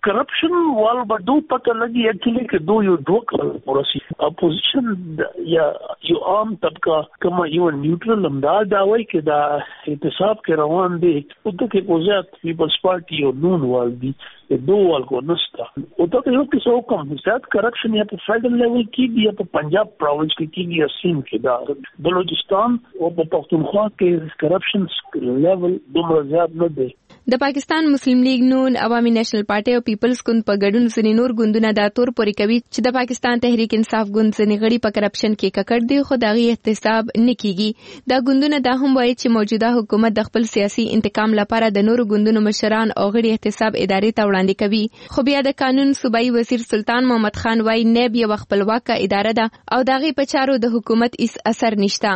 کرپشن وال بدو پته لګي اکیلی کې دو یو دوه پورسي اپوزیشن یا یو عام طبقه کما یو نیوټرل انداز دا وایي کې دا احتساب کې روان دي او د کې پوزات پیپلز پارټي او نون وال دي دو وال کو نستا او دا یو کې څو کوم زیات کرپشن یا په فیډرل لیول کې یا په پنجاب پروینس کې کې یا سیم کې دا بلوچستان او په پښتونخوا کې کرپشن لیول دومره زیات نه دی. د پاکستان مسلم لیگ نون، عوامي نېشنل پارټي او پیپلز ګوند په ګډون ځینې نور ګوندونه دا تور پورې کوي چې د پاکستان تحریک انصاف ګوند ځینې غړي په کرپشن کې ککړ دي خو دغه احتساب نه کیږي. دا ګوندونه دا هم وایي چې موجوده حکومت د خپل سیاسي انتقام لپاره د نورو ګوندونو مشران او غړي احتساب ادارې ته وړاندې کوي. خو بیا د قانون صوبایي وزیر سلطان محمد خان وایي نیب یو خپلواکه اداره ده او دغه په چارو د حکومت هیڅ اثر نشته.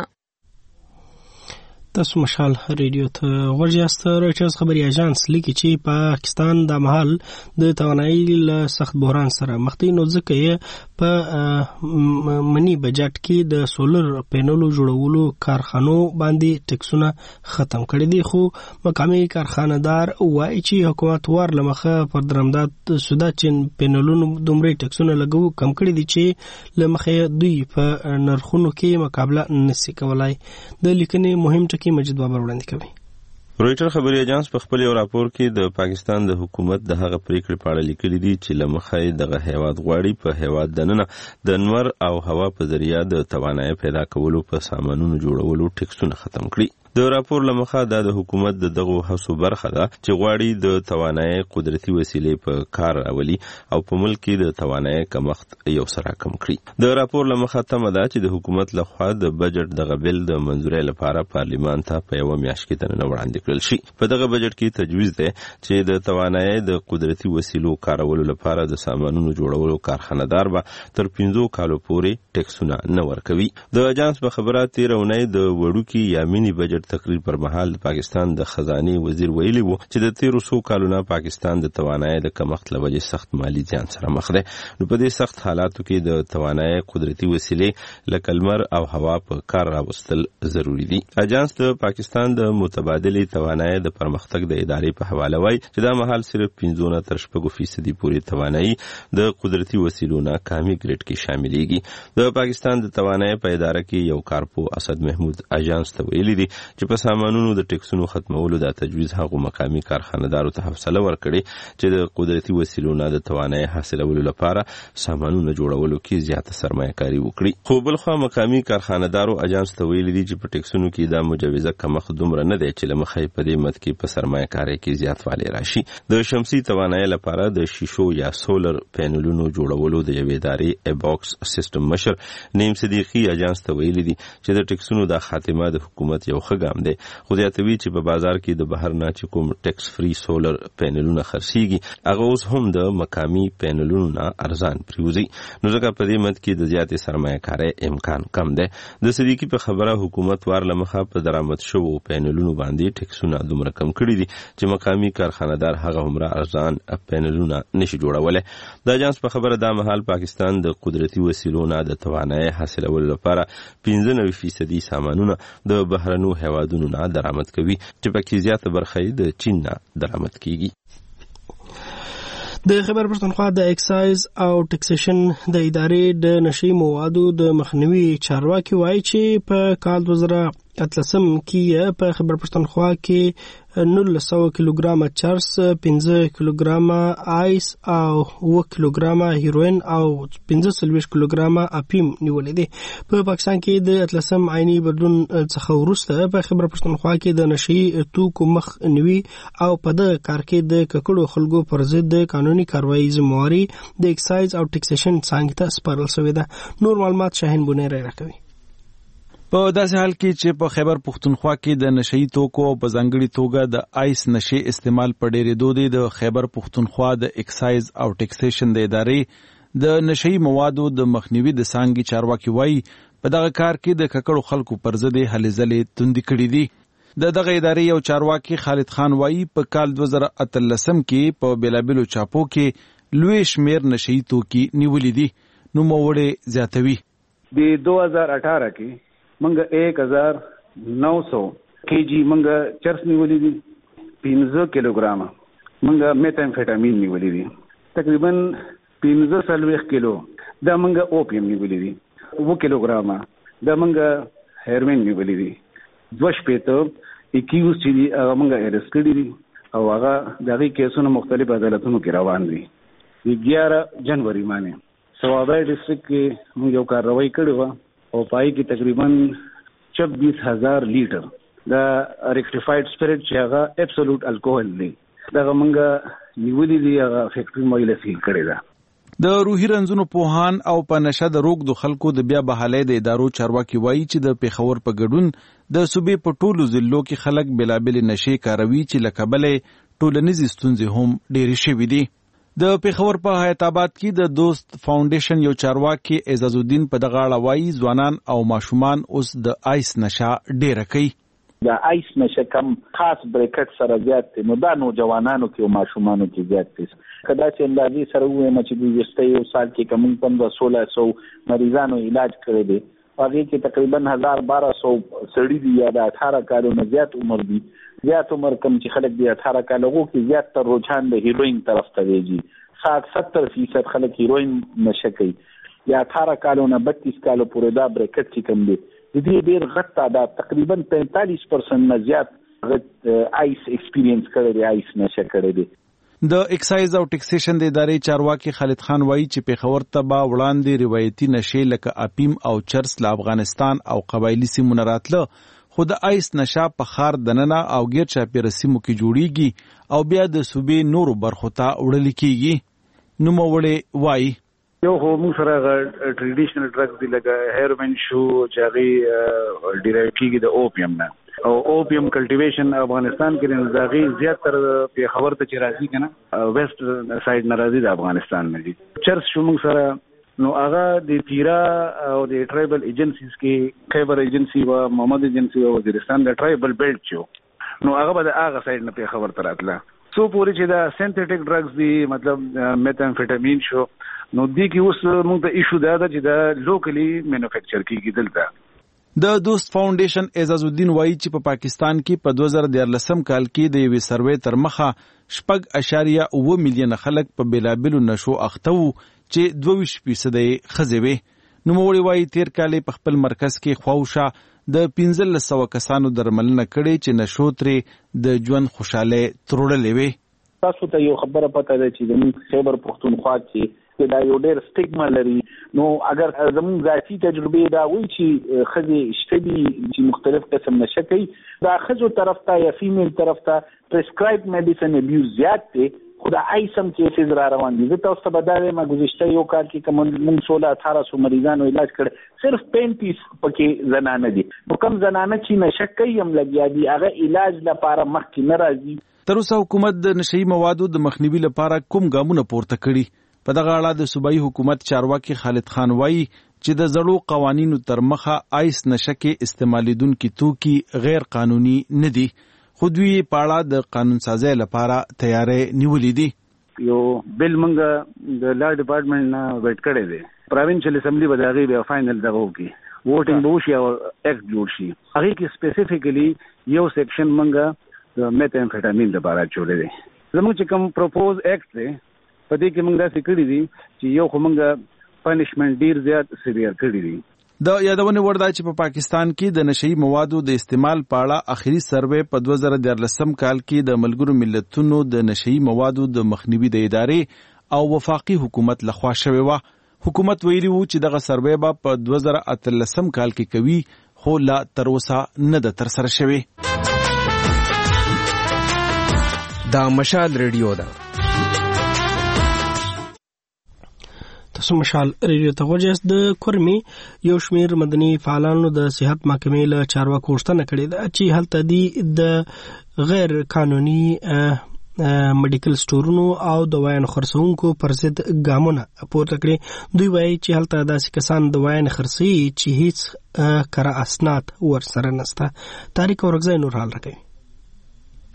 تاسو مشال ریډیو ته ورجاست. رويټرز خبري اژانس لیکي چې پاکستان د محل د توانایي له سخت بحران سره مخ دی، نو ځکه یې په منی بجټ کې د سولر پینلو جوړولو کارخانو باندې ټیکسونه ختم کړي دي. خو مقامي کارخانه‌دار وایي چې حکومت ور لمخه پر درمدات سودا چین پینلونو دومره ټیکسونه لګو کم کړي دي چې لمخه دوی په نرخونو کې مقابله نشي کولای. د لیکنې مهم کې مجید بابر وړاندې کوي. رويټر خبري اژانس په خپل یو راپور کې د پاکستان د حکومت د هغه پریکړې په اړه لیکلي دي چې لمخې دغه هیواد غواړي په هیواد دننه د انور او هوا په ذریعہ د توانایي پیدا کولو په سامانونو جوړولو ټیکسونه ختم کړي. د راپور لمخه د حکومت د دغه هڅو برخه ده چې غواړي د توانایي قدرتي وسیلې په کار راولي او په ملک کې د توانایي کمښت یو سره کم کړي. د راپور لمخه تمه ده چې د حکومت لخوا د بجټ د غبل د منځوري لپاره پارلیمان ته په یو میاشت کې دننه وړاندې کړل شي. په دغه بجټ کې تجویز ده چې د توانایي د قدرتي وسیلو کارولو لپاره د سامانونو جوړولو کارخانه‌دار به تر پنځو کالو پورې ټیکسونه نه ورکوي. د اژانس په خبرات تیرونی د وړوکی یا مینی بجټ تقریر پر مهال پاکستان د خزانه وزیر ویلي وو چې د تیرو سو کالونو پاکستان د توانایي د کمښت لوجه سخت مالی زیان سره مخ ده. نو په دې سخت حالاتو کې د توانایي قدرتي وسیلې لکه لمر او هوا په کار راوستل ضروری دي. اژانس د پاکستان د متبادلې توانایي د پرمختګ د ادارې په حواله وایي چې دا مهال صرف پنځه تر شپږ فیصد پورې توانایي د قدرتي وسیلو نه کامي ګریډ کې شاملېږي. د پاکستان د توانایي په اداره کې یو کارپو اسد محمود اژانس ته ویلي دي چې په سامانونو د ټیکسونو ختمولو د تجویز هغو مقامي کارخانه‌دارو ته حوصله ورکړي چې د قدرتي وسیلو نه د توانایي حاصلولو لپاره سامانونو جوړولو کې زیاته سرمایه‌کاري وکړي. خو بلخوا مقامي کارخانه‌دارو اژانس ته ویلي دي چې په ټیکسونو کې دا مجوزه کمښت دومره نه دی چې لمخې په دې مد کې په سرمایه‌کاري کې زیاتوالی راشي. د شمسي توانایي لپاره د شیشو یا سولر پینلونو جوړولو د یوې ادارې ایباکس سیستم مشر نیم صدیقی اژانس ته ویلي دي چې د ټیکسونو د خاتمه د حکومت یو ښه ګام دی. خو زیاتوي چې په بازار کې د بهر نه چې کوم ټیکس فری سولر پینلونه خرڅيږي هغه اوس هم د مقامي پینلونو نه ارزان پریوزي. نو ځکه په دې مد کې د زیاتې سرمایه‌کاري امکان کم دی. د صدیقی په خبره حکومت وار لمخه په درآمد شوو پینلونو باندې ټیکسونه دومره کم کړي دي چې مقامي کارخانه‌دار هغه همره ارزان پینلونه نشي جوړولای. د اژانس په خبره دا مهال پاکستان د قدرتي وسیلو نه د توانایي حاصلولو لپاره پنځه نوي فیصد سامانونه د بهرنو هیوادونو نه درآمد کوي چې پکې زیاته برخه د چین نه درآمد کیږي. د خبر پښتونخوا د اکسایز او ټیکسیشن د ادارې د نشي موادو د مخنیوي چارواکي وایي چې په کال دوه زره اتلسم کې په خبر پښتونخوا کې نولس سوه کیلوګرامه چرس، پنځه کیلوګرامه آیس او اوه کیلوګرامه هیروین او پنځه څلوېښت کیلوګرامه اپیم نیولې دي. په پاکستان کې د اتلسم عیني بدلون څخه وروسته په خبر پښتونخوا کې د نشي توکو مخنیوي او په دغه کار کې د ککړو خلکو پر ضد د قانوني کاروایي ذمہواري د اکسایز او ټیکسیشن څنګه ته سپارل شوې ده. نور معلومات شاهین بونیر راکوي. په داسې حال کې چې په خیبر پښتونخوا کې د نشئی توکو په ځانګړي توګه د آیس نشي استعمال په ډېرېدو دی، د خیبر پښتونخوا د اکسایز او ټیکسیشن د ادارې د نشئی موادو د مخنیوي د څانګې چارواکي وایي په دغه کار کې د ککړو خلکو پر ضد هلې ځلې توندې کړي دي. د دغه ادارې یو چارواکي خالد خان وایي په کال دوه زره اتلسم کې په بیلابیلو چاپو کې لوی شمیر نشئی توکي نیولې دي. نوموړی زیاتوي د دوه هزار اٹھارہ کې منګه ایک ہزار نو سو کے جی منګه چرس نیولې دي، پنځه کیلوګرامه منګه میتامفیټامین نیولې دي، تقریبا پنځه څلوېښت کیلو دا موږ اوپیم نیولې دي، اووه کیلوګرامه دا موږ هیروین نیولې دي، دوه شپېته اکیوز چې دي هغه موږ ارست کړي دي او هغه د هغې کیسونه مختلف عدالتونو کې روان دي. د ګیاره جنوري باندې سوابای ډسټرکټ کې موږ یو کاروایي کړې وه او په هغې کې تقریبا چوبیس هزار لیټر د ریکټیفاید سپریټ چې هغه اپسولوټ الکوهل دی دغه موږ نیولي دي، هغه فیکټري موږ یې سیل کړې ده. د روحي رنځونو پوهان او په نشه د روغ د خلکو د بیا بحالۍ د ادارو چارواکي وایي چې د پیښور په ګډون د صوبې په ټولو ضلعو کې خلک بېلابېلې نشې کاروي چې له کبله ټولنیزې ستونزې هم ډېرې شوي دي. د پیښور په حیات آباد کې د دوست فاونډیشن یو چارواکي اعزاز الدین په دغه اړه وایي ځوانان او ماشومان اوس د آیس نشه ډېره کوي. د آیس نشه کم خاص بریکټ سره زیات دی، نو دا نوجوانانو کې او ماشومانو کې زیات دی. که داسې اندازې سره ووایم چې د وروستي یو سال کې که موږ پنځه سوله سو مریضانو علاج کړی دی، هغې کې تقریبا هزار باره سو سړي دي یا د اټھاره کالو نه زیات عمر دي. زیات عمر کم چې خلک دي اټھاره کال هغو کې زیات تر رجحان د هیروین طرف ته دی. ساټ ستر فیصد خلک هیروین نشه کوي، یا اټھاره کالو نه بتیس کالو پورې دا بریکټ چې کوم دی د دې ډېر غټ تعداد تقریبا پینتالیس پرسنټ نه زیات آیس ایکسپیرینس کړی دی، آیس نشه کړی دی. د اکسایز او ټیکسیشن د ادارې چارواکي خالد خان وایي چې پیښور ته به وړاندې روایتي نشې لکه اپیم او چرس له افغانستان او قبایلي سیمو نه راتله، خو د آیس نشه په ښار دننه او غیر چاپېره سیمو کې جوړیږي او بیا د صوبې نورو برخو ته وړل کیږي. نوموړی وایي یو خو موږ سره هغه ټریډیشنل ډرګز دي لکه هیروین شو چې هغې ډیرایو کېږي د اوپیم نه، او اوپیم کلټیویشن افغانستان کې د هغې زیاتر پیښور ته چې راځي که نه ویسٹ سایډ نه راځي د افغانستان نه دي. چرس شو موږ سره، نو هغه د تیرا او د ټرایبل ایجنسیز کې خیبر ایجنسی و محمد ایجنسی و وزیرستان د ټرایبل بیلټ چې نو هغه به د هغه سایډ نه پیښور ته راتله. څو پورې چې دا سینتھیټک ډرګز دي مطلب میتامفیټامین شو، نو دې کې اوس موږ ته ایشو دا ده چې دا لوکلی مینوفیکچر کیږي دلته. د دوست فاونډیشن اعزاز الدین وایي چې په پاکستان کې په دوه زره دیارلسم کال کې د یوې سروې تر مخه شپږ اشاریه اوه میلیونه خلک په بېلابېلو نشو اخته وو چې دوه ویشت فیصده یې ښځې وې. نوموړی وایي تېر کال یې په خپل مرکز کې خواوشا د پنځلس سوه کسانو درملنه کړې چې نشو ترې د ژوند خوشحالۍ تروړلې وې. تاسو ته یو خبره پته ده چې زموږ خیبر پښتونخوا کې دا یو ډېر سټیګما لري، نو اگر زموږ ذاتي تجربې دا وایي چې ښځې شته دي چې مختلف قسم نشه کوي، دا ښځو طرف ته یا فیمیل طرف ته پرسکرایب میډیسن ابیوز زیات دی، خو دا آیسم کیسز را روان دي. زه تاسو ته به دا وایم ګذشته یو کال کې که موږ سوله اټھاره سو مریضانو علاج کړی، صرف پینتیس پکې زنانه دي. نو کوم زنانه چې نشه کوي هم لګیا دي هغه علاج لپاره مخکې نه راځي. تر اوسه حکومت د نشهیي موادو د مخنیوي لپاره کوم ګامونه پورته کړي؟ په دغه اړه د صوبایي حکومت چارواکي خالد خان وایي چې د زړو قوانینو تر مخه آیس نشه کې استعمالیدونکي توکي غیر قانوني نه دي، خو دوی په اړه د قانون سازۍ لپاره تیارې نیولې دي. یو بل موږ د لا ډپارټمنټ نه ویټ کړی دی، پروینشل اسمبلی به د هغې بیا فاینل دغه وکړي، ووټینګ به وشي او ایکټ جوړ شي. هغې کې سپیسیفیکلی یو سیکشن موږ د میتامفیټامین لپاره جوړی دی. زموږ چې کوم پروپوز ایکټ دی په دې کې موږ داسې کړي دي چې یو خو موږ پنشمنټ ډیر زیات سیویر کړي دي. د یادونې وړ ده چې په پاکستان کې د نشهیي موادو د استعمال په اړه اخري سروې په دوه زره دیارلسم کال کې د ملګرو ملتونو د نشهیي موادو د مخنیوي د ادارې او وفاقي حکومت لخوا شوې وه. حکومت ویلي وو چې دغه سروې به په دوه زره اتلسم کال کې کوي، خو لا تر اوسه نه ده ترسره شوې. دا مشال ریډیو ده. تاسو مشال ریډیو ته غوږیاست. د کورمي یو شمیر مدني فعالانو د صحت محکمې له چارواکو غوښتنه کړې ده چې هلته دي د غیر قانوني میډیکل سټورونو او دوايانو خرڅونکو پر ضد ګامونه پورته کړي. دوی وایي چې هلته داسې کسان دوايانې خرڅوي چې هیڅ کره اسناد ورسره نشته. تاریخ اورګزی نور حال راکوي.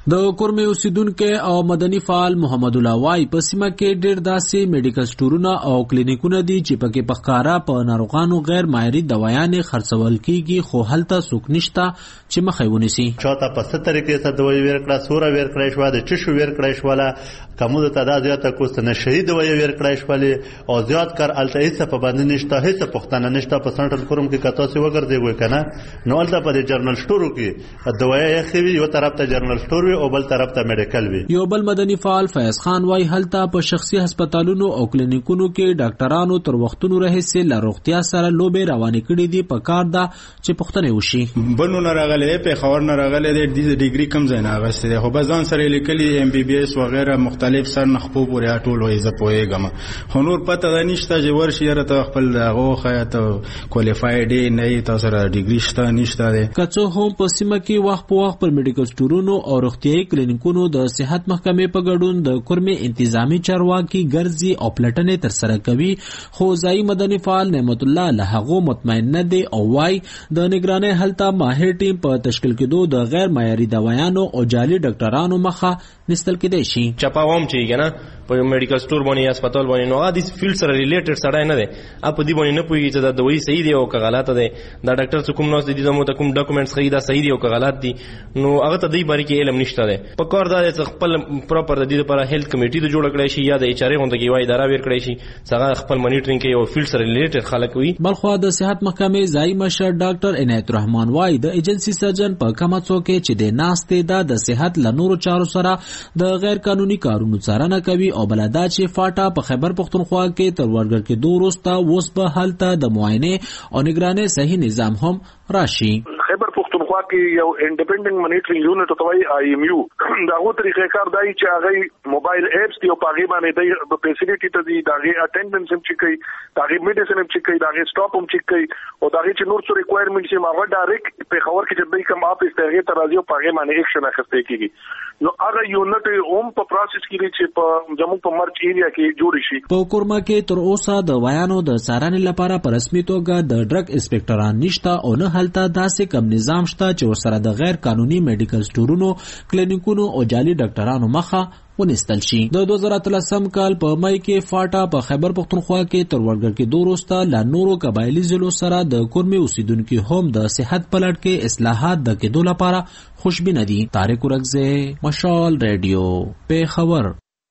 د کورمه اوسیدونکو او مدني فعال محمد الله وای په سیمه کې ډېر داسې میډیکل سټورونه او کلینیکونه دي چې پکې پخکارا په ناروغانو غیر معیاري دوايانې خرڅول کیږي، خو هلته څوک نشته چې مخه ونیسي. چاته په ست طریقې ته دوی ورکړه، سوره ورکړای شو، د چشو ورکړای شو، ولا کومه تعداد زیاته کوست نه شهید دوی ورکړای شو، او زیات کار الته هیڅ په باندې نشته، هیڅ پښتنه نشته. په سنټرل کوروم کې کته سی وګرځي وای کنه، نو الته په جرنل سٹورو کې دوی یې خوي، یو طرف ته جرنل سٹور وي او بل طرف ته میډیکل وي. یو بل مدني فعال فیض خان وای هلته په شخصي هسپتالونو او کلینیکونو کې ډاکټرانو تر وختونو راهیسې له روغتیا سره لوبې روانې کړې دي. په کار ده چې پښتنه وشي. بنو نه راغلي، په خبر نه راغلي، د ډیګري کم ځای نه اغستې ده، خو بزان سره لیکلي ایم بي بي اس وغیرہ مختلف سر نخپو پورې ټول وای ز پوهېږم، خو نور پته ده نشته چې ورشي ته خپل هغه خیاط کوالیفاید نه تاسو سره ډیګري شته نشته ده. کڅو هم په سیمه کې وخت په وخت پر میډیکل سټورونو او روغتيایي کلینیکونو د صحت محکمې په ګډون د کورمه انتظامی چارواکي ګرځي او پلټنې تر سره کوي، خو ځای مدني فعال نعمت الله له هغه مطمئن نه دی او وای د نگرانۍ هلته ماهر ټیم په تشکیل کېدو د غیر معیاري دوايانو او جعلي ډاکټرانو مخه نستل کېدای شي. چپاوم چیږي نه په میډیکل سٹور باندې هسپتال باندې نو د فیلډ سره ریلیټډ سره نه دی، اپ دی باندې نه پوهیږي چې دا دوی صحیح دی او که غلط دی، دا ډاکټر څه کوم نو د دې زمو ته کوم ډاکومېنټس خې دا صحیح دی او که غلط دی، نو هغه ته دی باندې کې علم نشته دی. په کار دا چې خپل پراپر د دې لپاره هیلث کمیټي د جوړ کړی شي یا د ایچ ار ای غونډه کې وای اداره ور کړی شي، څنګه خپل مانیټرینګ کوي او فیلډ سره ریلیټډ خلک وي. بلخو د صحت محکمې ځای مشر ډاکټر عنایت الرحمن وای د ایجنسی سرجن په کومه څوک چې د ناستې دا د صحت لنورو چارو سره د غیر قانوني کارونو څارنه کوي او بلدا چې فاټا په خیبر پختونخوا کې تر ورګر کې دوه وروسته اوس به هلته د معاینه او نگرانۍ صحیح نظام هم راشي. خیبر پختونخوا کې یو انډیپندنٹ مانیټرینګ یونټ ته وایي آی ایم یو، دا غو طریقې کار دی چې هغه موبایل اپس دی او پاغي باندې د فیسیلیټی ته دی، دا غي اټینډنس هم چیک کوي، دا غي میډیسن هم چیک کوي، دا غي سټاپ هم چیک کوي، او دا غي چې نور څه ریکوایرمنټ چې ماغه ډایرکټ په خبر کې چې دوی کوم اپس ته غي ترازی او پاغي باندې اکشن اخیسته کیږي. نو هغه یونټ هم په پروسس کې چې په جمو په مرچ ایریا کې جوړ شي. په کورما کې تر اوسه د وایانو د څارنې لپاره په رسمي توګه د ډرګ انسپکټران نشته او نه هلته داسې کم نظام شته چې ورسره د غیر قانوني میډیکل سټورونو، کلینیکونو او جعلي ډاکټرانو مخه ونستل شي. د دوه زره اتلسم کال په مای کې فاټا په خیبر پختونخوا کې تر ورګر کې دوه وروسته لا نورو قبایلی ضلعو سره د کورمې اوسیدونکو هم د صحت پلټ کې اصلاحات د کېدو لپاره خوشبینه دي. طارق ورغزه، مشال ریډیو، په خبر.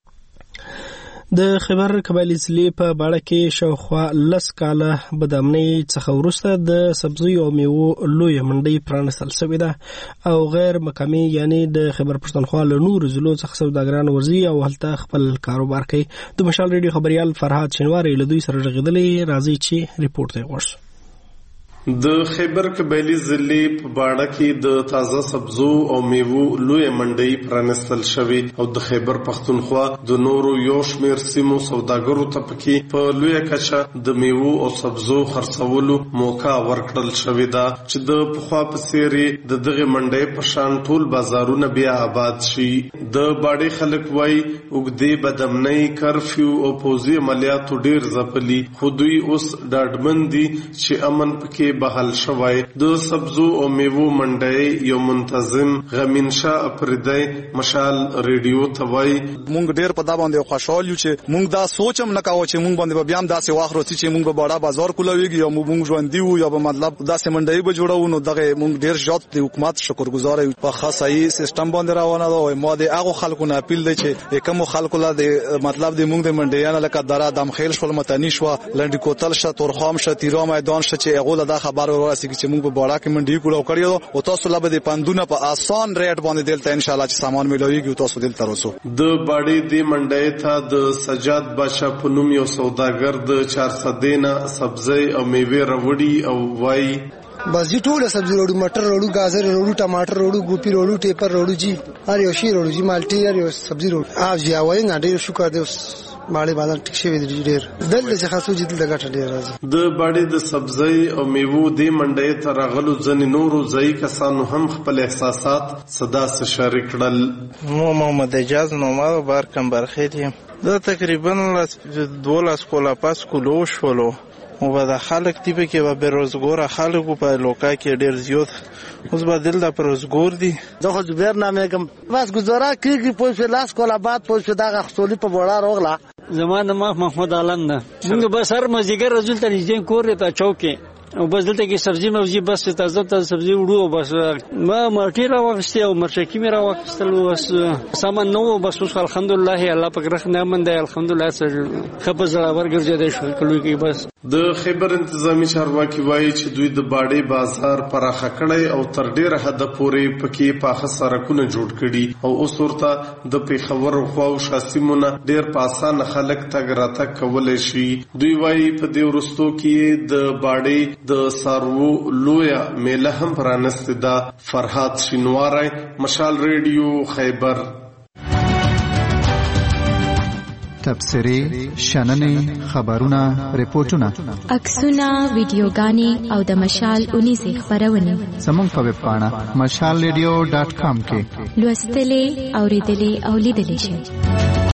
د خیبر قبایلی ضلع په باړه کې شاوخوا لس کاله بدامنۍ څخه وروسته د سبزیو او میوو لویه منډۍ پرانستل شوې ده او غیر مقامي یعنی د خیبر پښتونخوا له نورو ضلعو څخه سوداګران ورځي او هلته خپل کاروبار کوي. د مشال ریډیو خبریال فرهاد شینواری له دوی سره غږېدلی، راځي چې ریپورټ یې غوښ. د خیبر قبایلی ضلع په باړه کې د تازه سبزو او میوو لویه منډۍ پرانستل شوې او د خیبر پښتونخوا د نورو یو شمېر سیمو سوداګرو ته پکې په لویه کچه د میوو او سبزو خرڅولو موقع ورکړل شوې ده چې د پخوا په څېر د دغې منډۍ په شان ټول بازارونه بیا آباد شي. د باړې خلک وایي اوږدې بدامنۍ، کرفیو او پوځي عملیاتو ډېر ځپلي، خو دوی اوس ډاډمن دي چې امن پکې بحال شوی. د سبزو او میوو منډۍ یو منتظم غمین شاه افریدی مشال ریډیو ته وایي مونږ ډېر په دا باندې خوشحال یو چې مونږ دا سوچ هم نه کاوه چې مونږ باندې بیا هم داسې واخ راځي چې مونږ به بڑا بازار کولويږي یا مونږ ژوندي وو یا به مطلب داسې منډۍ به جوړو. نو دغه مونږ ډېر زیات د حکومت شکرګزار یو په خاصه سیستم باندې روانه ده او ما د هغه خلکو نه اپیل دی چې کوم خلکو لا د مطلب د مونږ د منډیانه لکه درا دم خیل شول متنی شو لنډی کوتل شه تورخام شه تیرا میدان شه چې هغه له خبر ورسېږي چې موږ په باړه کې منډي کولو کړیو او تاسو لا به پاندونه په آسان ریټ باندې دلته ان شاء الله چې سامان ملويږي او تاسو دلته رسو. د باړې د منډۍ ته د سجاد بادشاہ په نوم یو سوداګر د چهارصد نه سبزی او میوه راوړي او وایي بس جی ټول سبزی وروړو، مټر وروړو، گاجر وروړو، ټماټر وروړو، ګوپی وروړو، ټیپر وروړو، جی هر یو شی وروړو، جی مالټي هر یو سبزی وروړو. اپ جی اوای نه ډیر شکر دی باړې بازار ټیک شوی دی ډیر دلته چې خاصو جدل دغه ډیر راځي. د باړې د سبزی او میوو د منډۍ ته راغلو ځنې نورو ځای کسانو هم خپل احساسات صدا سره شریک کړل. مو محمد اجاز نوما بار کم برخې دي دا تقریبا دولس کولا پاس کولو شولو او به د خلک دی په کې به بیروزګار خلک په لوکا کې ډیر زیات اوس به دل د پروزګور دي زه خو زبیر نامې کوم بس گزاره کیږي په لاس کوله بعد په دغه خصولي په وړا روغلا زمانه ما محمد عالم ده موږ به سر مزیګر رسول ته نږدې کور ته چوکې او بس دلته کې سبزی موزي بس تازه تازه سبزی وړو بس ما ماټی را واخستې او مرچکی مې را واخستل بس سامان نو بس الحمدلله الله پاک رحم نعمت دی الحمدلله سره خپل زړور ګرځیدای شو کلو کې بس د خیبر انتظامی چارواکي وایي چې دوی د باډي بازار پراخه کړی او تر ډیره حد پورې پکې پاخه سرکونه جوړ کړي او اوس ورته د پیښور خو او شاسمونه ډیر په اسانه خلک تګ راتګ کولای شي دوی وایي په دې ورستو کې د باډي د سارو لویا میله هم پرانسته ده. فرهاد شینواری، مشال ریډیو، خیبر. تبصرې، شننې، خبرونه، ریپورتونه، عکسونه، ویډیوګانې او د مشال اونیزې خبرونه زموږ په ویب پاڼه مشال ریډیو ډاټ کام کې لوستلې، اوریدلې او لیدلې شئ.